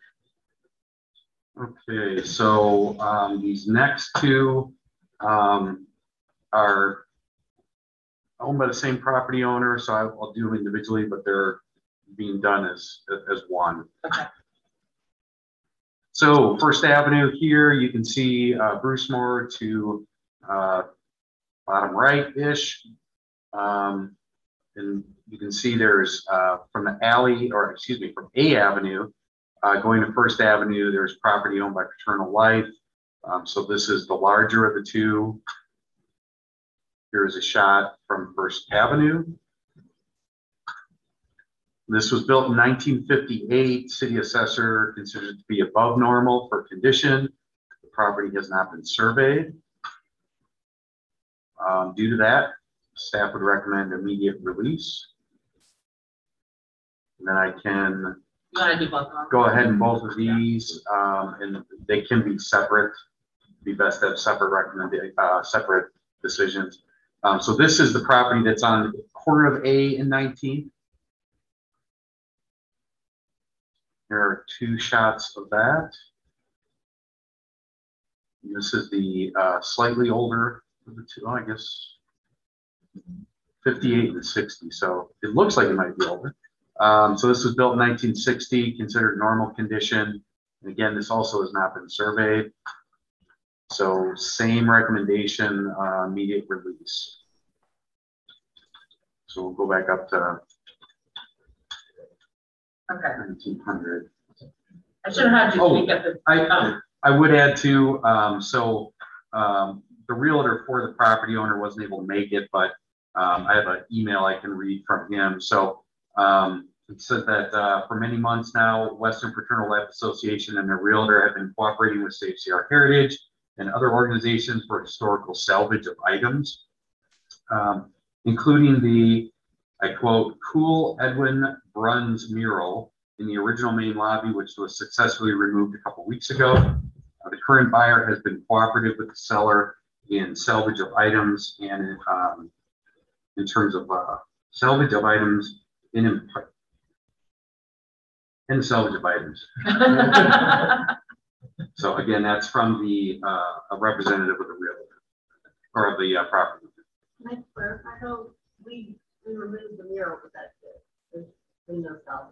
Okay, so um, these next two um, are owned by the same property owner, so I- I'll do them individually, but they're being done as, as one. Okay. So First Avenue here, you can see uh, Bruce Moore to uh, bottom right-ish. Um, and you can see there's uh, from the alley, or excuse me, from A Avenue, Uh, going to First Avenue, there's property owned by Paternal Life. Um, so this is the larger of the two. Here's a shot from First Avenue. This was built in nineteen fifty-eight. City assessor considered it to be above normal for condition. The property has not been surveyed. Um, due to that, staff would recommend immediate release. And then I can You want to do both of them? go ahead and both of these, um, and they can be separate. Be best to have separate recommended, uh, separate decisions. Um, so this is the property that's on the corner of A and nineteenth. There are two shots of that. And this is the uh, slightly older of the two, oh, I guess fifty-eight and sixty. So it looks like it might be older. Um, so this was built in nineteen sixty, considered normal condition. And again, this also has not been surveyed. So same recommendation, uh, immediate release. So we'll go back up to Okay. nineteen hundred. I should have had you Oh, speak at the. I, I would add to, um, so, um, the realtor for the property owner wasn't able to make it, but, um, I have an email I can read from him. So, um, it said that, uh, for many months now, Western Fraternal Life Association and the realtor have been cooperating with Safe C R Heritage and other organizations for historical salvage of items, um, including the, I quote, cool Edwin Bruns mural in the original main lobby, which was successfully removed a couple weeks ago. Uh, the current buyer has been cooperative with the seller in salvage of items and um, in terms of uh, salvage of items in in salvage of items. So again, that's from the uh, a representative of the realtor or of the uh, property. Can I clarify how we, we removed the mural, but that's it? There's been no salvage.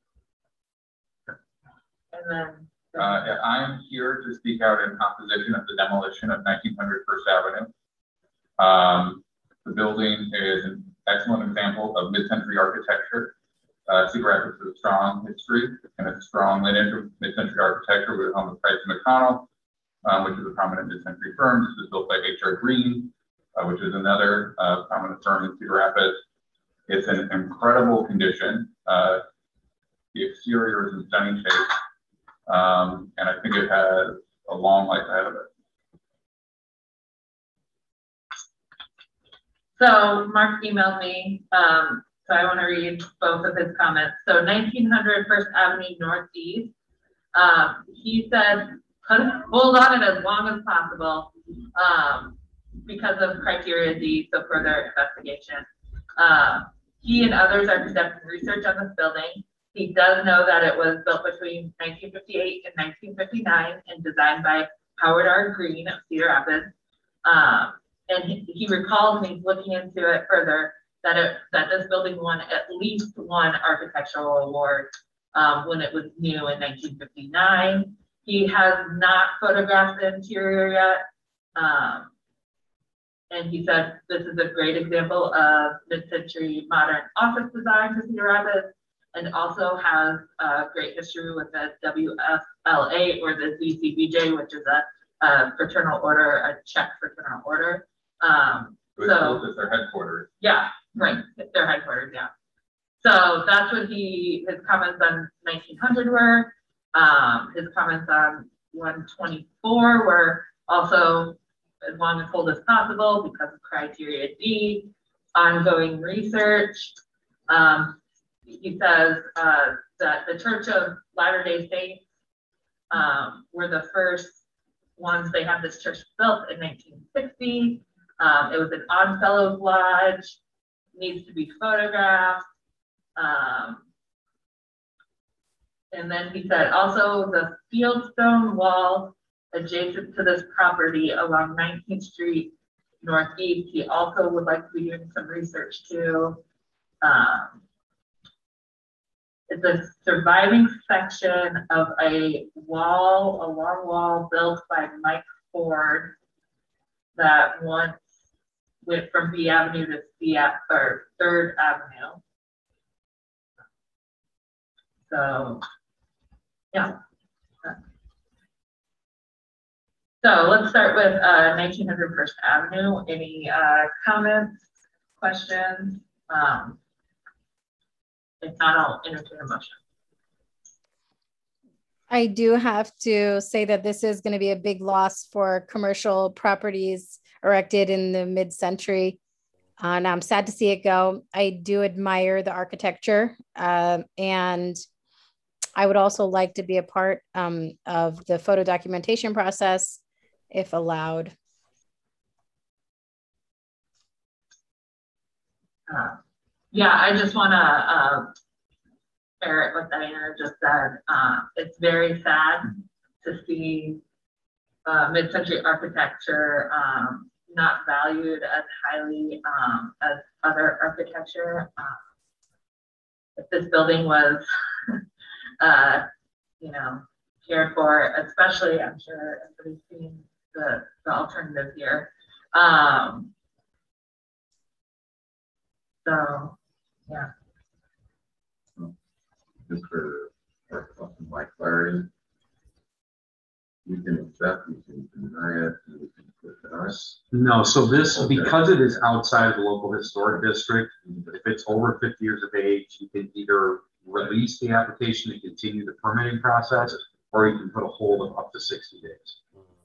And then. Uh, yeah, I'm here to speak out in opposition of the demolition of nineteen hundred First Avenue. Um, the building is an excellent example of mid-century architecture. Uh, Cedar Rapids has a strong history and a strong lineage of mid-century architecture with home of Price and McConnell, um, which is a prominent mid-century firm. This was built by H R Green, uh, which is another uh, prominent firm in Cedar Rapids. It's in incredible condition. Uh, the exterior is in stunning shape. Um, and I think it has a long life ahead of it. So Mark emailed me, um, so I want to read both of his comments. So nineteen hundred First Avenue Northeast, um, he said, hold on it as long as possible um, because of criteria D, so further investigation. Uh, he and others are conducting research on this building. He does know that it was built between nineteen fifty-eight and nineteen fifty-nine and designed by Howard R. Green of Cedar Rapids. Um, and he, he recalls me looking into it further that it that this building won at least one architectural award um, when it was new in nineteen fifty-nine. He has not photographed the interior yet. Um, and he said this is a great example of mid-century modern office design for Cedar Rapids, and also has a great history with the W F L A or the Z C B J, which is a, a fraternal order, a Czech fraternal order. Um, so it's their headquarters. Yeah, right, their headquarters, yeah. So that's what he, his comments on nineteen hundred were. Um, his comments on one twenty-four were also as long as hold as possible because of criteria D, ongoing research. Um, He says uh, that the Church of Latter-day Saints um, were the first ones. They had this church built in nineteen sixty. Um, it was an Oddfellows Lodge, needs to be photographed. Um, and then he said also the fieldstone wall adjacent to this property along nineteenth Street Northeast. He also would like to be doing some research too. Um, It's a surviving section of a wall, a long wall built by Mike Ford that once went from B Avenue to C or Third Avenue. So Yeah. So let's start with uh, nineteen hundred First Avenue. Any uh, comments, questions? Um, if not, I'll entertain a motion. I do have to say that this is going to be a big loss for commercial properties erected in the mid-century. Uh, and I'm sad to see it go. I do admire the architecture, uh, and I would also like to be a part um, of the photo documentation process if allowed. Uh, yeah, I just want to uh, parrot what Diana just said. Uh, it's very sad to see uh, mid-century architecture um, not valued as highly um, as other architecture. Uh, if this building was, uh, you know, cared for, especially, I'm sure everybody's seen the, the alternative here. Um, so, yeah. Just for, for my clarity, we can accept, we can deny it, and we can put it us. No, so this, Okay. because it is outside of the local historic district, if it's over fifty years of age, you can either release the application and continue the permitting process, or you can put a hold of up to sixty days.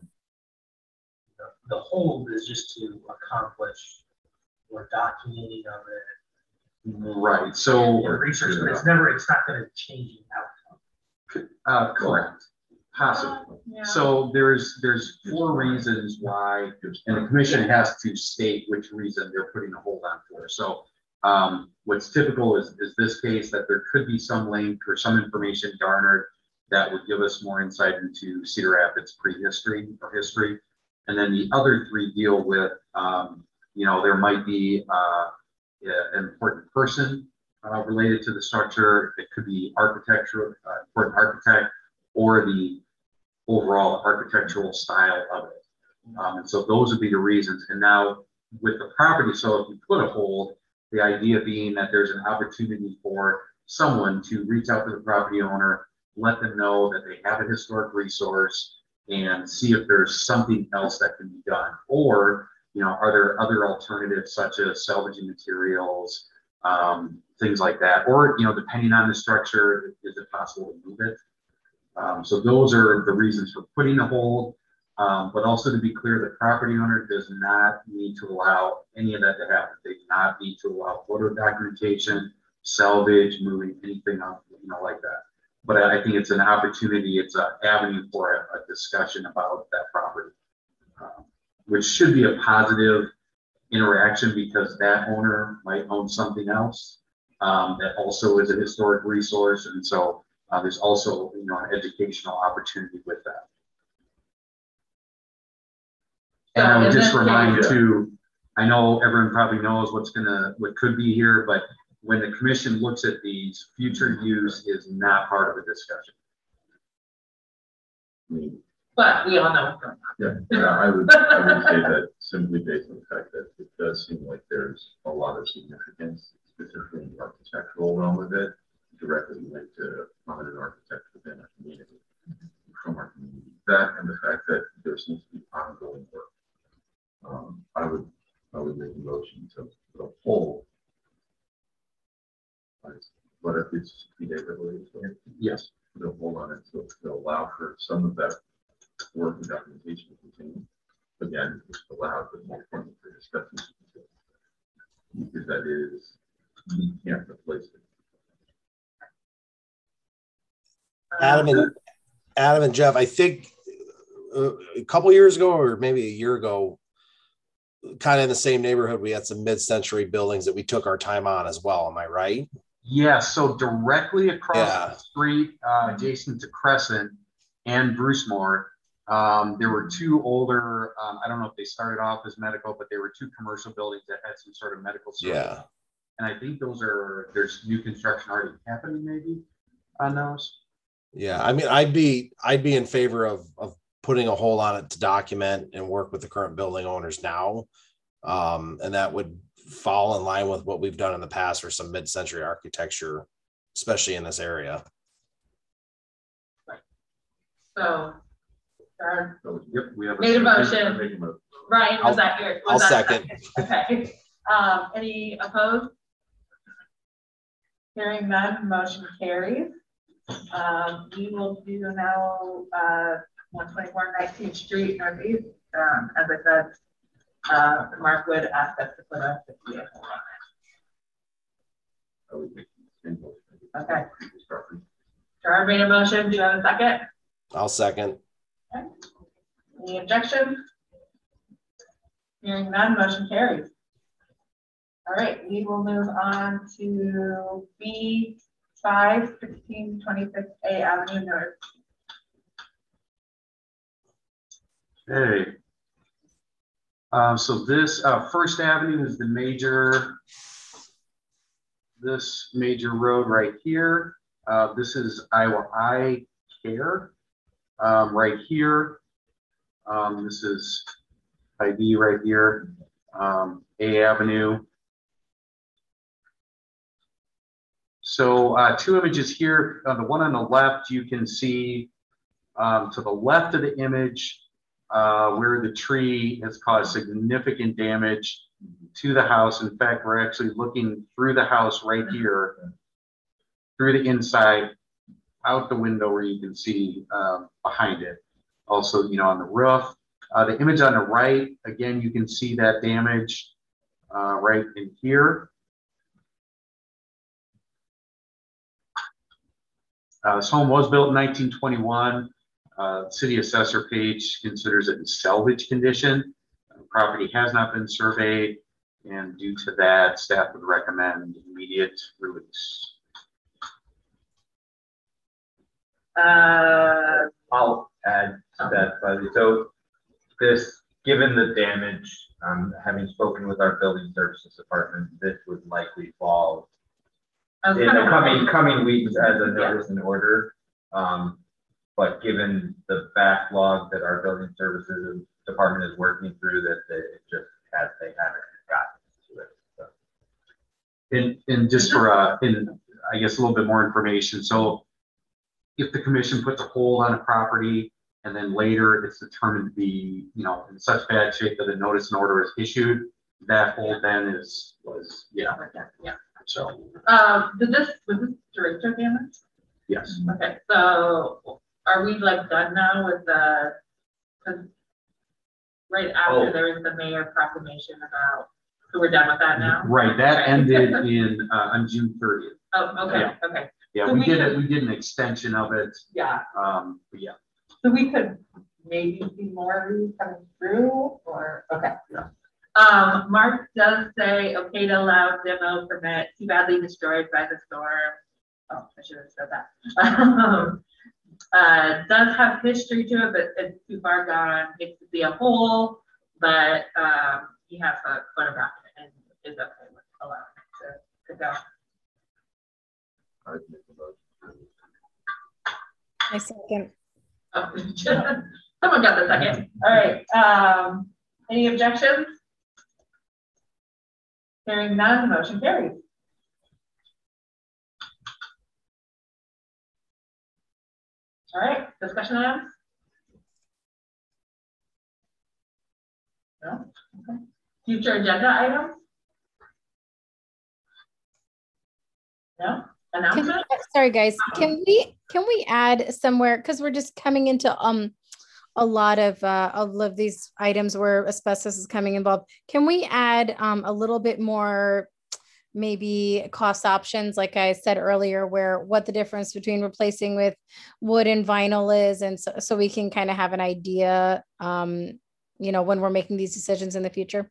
The, the hold is just to accomplish or documenting of it. Right, so, Or research, but it's never, it's not going to change the outcome. uh, correct, possibly. Yeah. So there's, there's four reasons why, and the commission has to state which reason they're putting a hold on for. So um, what's typical is, is this case that there could be some link or some information garnered that would give us more insight into Cedar Rapids prehistory or history. And then the other three deal with, um, you know, there might be uh, an important person uh, related to the structure. It could be architecture, uh, important architect, or the overall architectural style of it. Um, and so those would be the reasons. And now with the property, so if you put a hold, the idea being that there's an opportunity for someone to reach out to the property owner, let them know that they have a historic resource, and see if there's something else that can be done. Or, you know, are there other alternatives such as salvaging materials, um, things like that? Or, you know, depending on the structure, is it possible to move it? Um, so those are the reasons for putting a hold. Um, but also to be clear, the property owner does not need to allow any of that to happen. They do not need to allow photo documentation, salvage, moving, anything else, you know, like that. But I think it's an opportunity, it's an avenue for a, a discussion about that property, um, which should be a positive interaction because that owner might own something else um, that also is a historic resource. And so uh, there's also, you know, an educational opportunity with that. And I would just remind too, I know everyone probably knows what's gonna, what could be here, but when the commission looks at these, future use is not part of the discussion. But we all know. Yeah, yeah, I would, I would say that simply based on the fact that it does seem like there's a lot of significance, specifically in the architectural realm of it, directly linked to prominent architects within our community, from our community. That and the fact that there seems to be ongoing work. Um, I would, I would make a motion to put a hold. But if it's related, yes, put a hold on it so to allow for some of that work and documentation to continue. Again, it's allowed, but more important for discussion. Because that is, you can't replace it. Adam and Adam and Jeff, I think uh, a couple years ago, or maybe a year ago, kind of in the same neighborhood, we had some mid-century buildings that we took our time on as well. Am I right? Yeah, so directly across Yeah. the street, uh, adjacent to Crescent and Brucemore, um, there were two older, um, I don't know if they started off as medical, but they were two commercial buildings that had some sort of medical service. Yeah. And I think those are, there's new construction already happening maybe on those. Yeah. I mean, I'd be, I'd be in favor of, of putting a hold on it to document and work with the current building owners now. Um, and that would fall in line with what we've done in the past for some mid-century architecture, especially in this area. Right. So, Darren So, Yep, we have. Made a motion. I make a motion. Ryan, was I'll- that your? was I'll that second. Okay, um, any opposed? Hearing none, motion carries. Um, we will do now, uh, one twenty-four nineteenth Street Northeast. Um, as I said, uh, Mark would ask us to put a fifty acre on I would make the same motion. it. Okay. Gerard made a motion. Do you have a second? I'll second. Okay. Any objections? Hearing none, motion carries. All right, we will move on to B five sixteen twenty-six A Avenue North. Okay. Uh, so this, uh, First Avenue is the major, this major road right here. Uh, this is Iowa Eye Care, um, right here. Um, this is I D right here, um, A Avenue. So uh, two images here. Uh, the one on the left, you can see um, to the left of the image uh, where the tree has caused significant damage to the house. In fact, we're actually looking through the house right here, through the inside, out the window where you can see uh, behind it. Also, you know, on the roof. Uh, the image on the right, again, you can see that damage uh, right in here. Uh, this home was built in nineteen twenty-one. Uh, city assessor page considers it in salvage condition. The property has not been surveyed, and due to that, staff would recommend immediate release. Uh, I'll add to that slightly. So this, given the damage, um, having spoken with our building services department, this would likely fall I was in kind the of coming, coming weeks as a Yeah. notice and order. Um, but given the backlog that our building services department is working through, that they it just has, they haven't gotten to it. So. And, and just for, uh, in, I guess, a little bit more information. So if the commission puts a hold on a property and then later it's determined to be, you know, in such bad shape that a notice and order is issued, that hold then is, was, yeah. yeah. So, Um, did this, was this derecho damage? yes. Okay, so are we like done now with the, cause right after Oh. there was the mayor proclamation about, so we're done with that now? Right, that Okay. ended in, uh, on June thirtieth. Oh, okay, Yeah. okay, Yeah, So we we did could- it, we did an extension of it, yeah, um, but yeah. so we could maybe see more of these coming through, or, okay. Yeah. Um, Mark does say, okay to allow demo permit, too badly destroyed by the storm. Oh, I should have said that. Um, uh, does have history to it, but it's too far gone, hates to see a hole, but, um, he has a photograph and is okay with allowing it to, to go. I'd make a motion. I second. Oh, someone got the second. All right, um, any objections? Hearing none, motion carries. All right, discussion items? No? Okay. Future agenda items? No? Can, Announcement? sorry, guys. Can we can we add somewhere, because we're just coming into um a lot of uh all of these items where asbestos is coming involved. Can we add um a little bit more, maybe cost options, like I said earlier, where what the difference between replacing with wood and vinyl is, and so, so we can kind of have an idea, um, you know, when we're making these decisions in the future?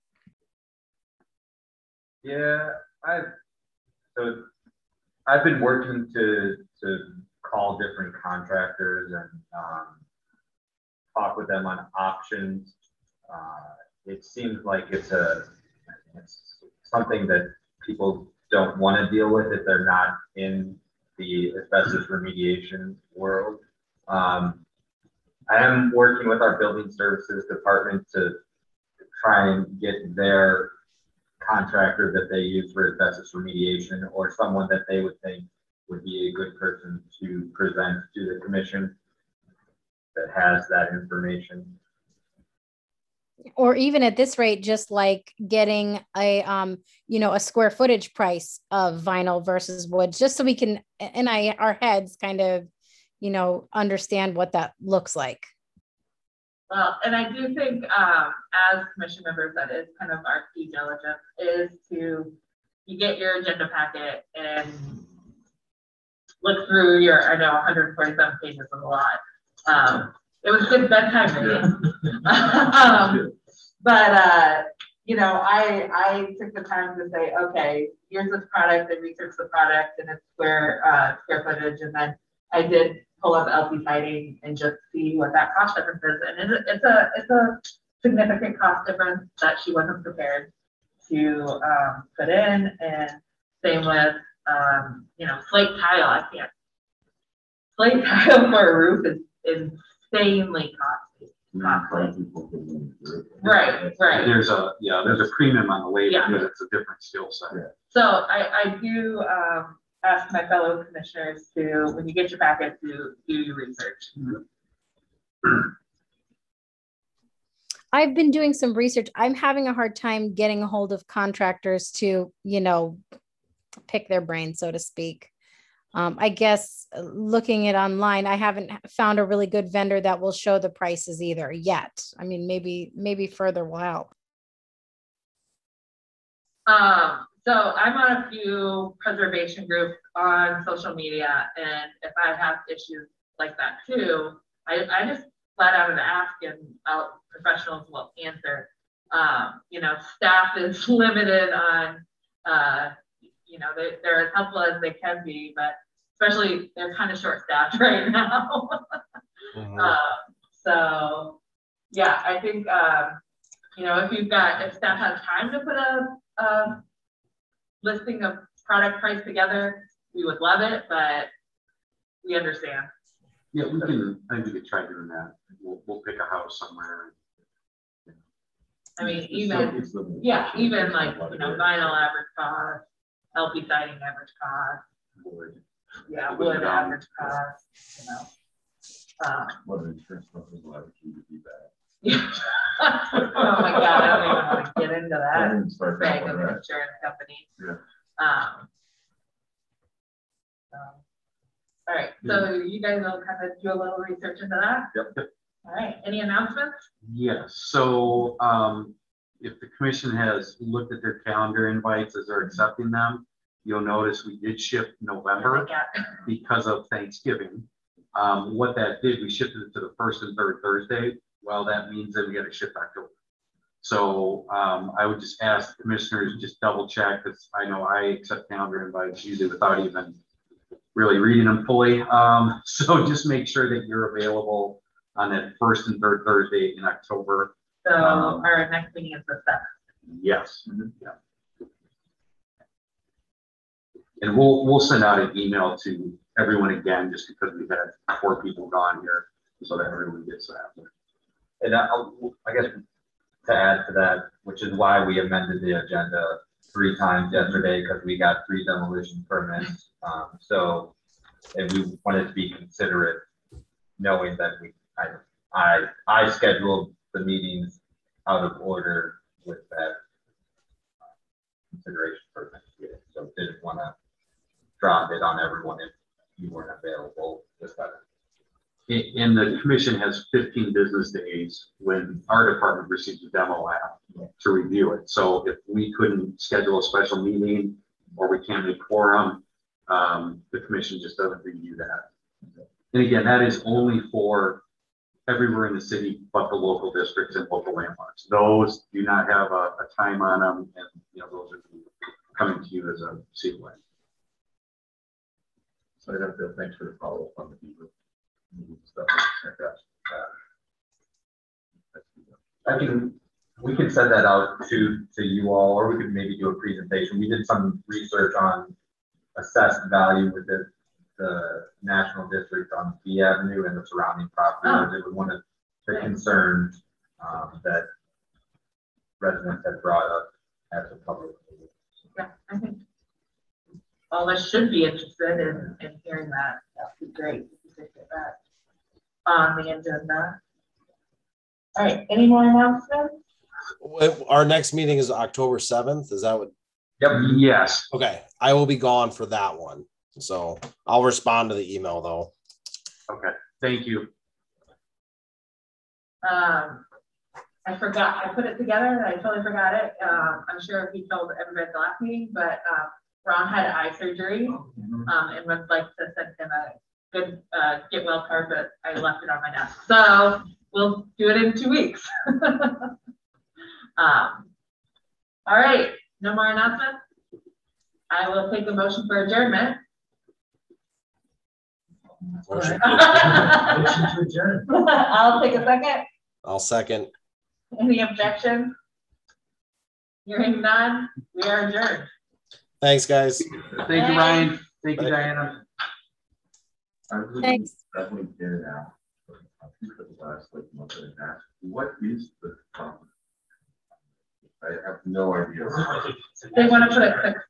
Yeah, I, so I've been working to, to call different contractors and, um, talk with them on options. Uh, it seems like it's a, it's something that people don't want to deal with if they're not in the asbestos remediation world. Um, I am working with our building services department to try and get their contractor that they use for asbestos remediation, or someone that they would think would be a good person to present to the commission. that has that information. Or even at this rate, just like getting a, um, you know, a square footage price of vinyl versus wood, just so we can, in I, our heads kind of, you know, understand what that looks like. Well, and I do think, um, as commission members, that is kind of our due diligence, is to, you get your agenda packet and look through your, I know one hundred forty-seven pages is a lot. Um, it was good bedtime reading. um, but, uh, you know, I, I took the time to say, okay, here's this product, and research the product and its square, uh, square footage. And then I did pull up L P Siding and just see what that cost difference is. And it's, it's a, it's a significant cost difference that she wasn't prepared to, um, put in. And same with, um, you know, slate tile. I can't, slate tile for a roof is insanely costly. costly. Right, right. There's a, yeah, there's a premium on the labor, Yeah. but it's a different skill set. So I, I do, um, ask my fellow commissioners to, when you get your packet, to do your research. I've been doing some research. I'm having a hard time getting a hold of contractors to, you know, pick their brain, so to speak. Um, I guess looking at online, I haven't found a really good vendor that will show the prices either yet. I mean, maybe, maybe further will help. Um, so I'm on a few preservation groups on social media, and if I have issues like that too, I, I just flat out ask, and uh, professionals will answer. Um, you know, staff is limited on, uh, you know, they, they're as helpful as they can be, but especially they're kind of short-staffed right now. Mm-hmm. uh, so, yeah, I think, um, you know, if you've got, if staff has time to put a, a listing of product price together, we would love it, but we understand. Yeah, we can, I think we could try doing that. We'll, we'll pick a house somewhere. I mean, even, yeah, even like, you know, vinyl average cost, L P Siding average cost. Wood. Yeah, wood average cost, you know. Um, What an insurance company will ever keep you back. yeah. Oh my God, I don't even want to get into that. Don't even start Bag talking of about that. insurance companies. Yeah. Um, so, all right, so you guys will kind of do a little research into that? Yep. All right, any announcements? Yes, so, um, if the commission has looked at their calendar invites as they're accepting them, you'll notice we did shift November because of Thanksgiving. Um, what that did, we shifted it to the first and third Thursday. Well, that means that we got to shift October. So, um, I would just ask the commissioners, just double check, because I know I accept calendar invites usually without even really reading them fully. Um, so just make sure that you're available on that first and third Thursday in October. So Um, our next meeting is the seventh. Yes. Yeah. And we'll, we'll send out an email to everyone again, just because we've had four people gone here, so that everyone gets that. And I, I guess to add to that, which is why we amended the agenda three times yesterday, because we got three demolition permits. Um, so, and we wanted to be considerate, knowing that we, I, I, I scheduled the meetings out of order with that uh, consideration for next year. So didn't want to drop it on everyone if you weren't available this time. And the commission has fifteen business days when our department receives a demo app to review it. So if we couldn't schedule a special meeting or we can't make quorum, um, the commission just doesn't review that. And again, that is only for everywhere in the city but the local districts and local landmarks. Those do not have a, a time on them, and you know those are coming to you as a sequence. So I don't feel, thanks for the follow up on the people. Stuff like that. I can, we can send that out to, to you all, or we could maybe do a presentation. We did some research on assessed value with the, the National District on B Avenue and the surrounding property. Oh. It was one of the concerns um, that residents had brought up at the public meeting. Yeah, I think all of us should be interested in, in hearing that. That would be great if you could get that. on the agenda. All right, any more announcements? Wh- Our next meeting is October seventh. Is that what? Yep, yes. Okay. I will be gone for that one. So I'll respond to the email though. Okay, thank you. Um, I forgot, I put it together and I totally forgot it. Um, I'm sure he told everybody at the last meeting, but, uh, Ron had eye surgery, um, and would like to send him a good, uh, get well card, but I left it on my desk. So we'll do it in two weeks. Um, all right, no more announcements. I will take a motion for adjournment. Motion. Motion to adjourn. I'll take a second. I'll second. Any objections? Hearing none, we are adjourned. Thanks, guys. Thank you, Ryan. Thank you, Bye. Diana. I really Thanks. definitely get it out. I think for the last like month and a half, what is the problem? I have no idea. They want to put it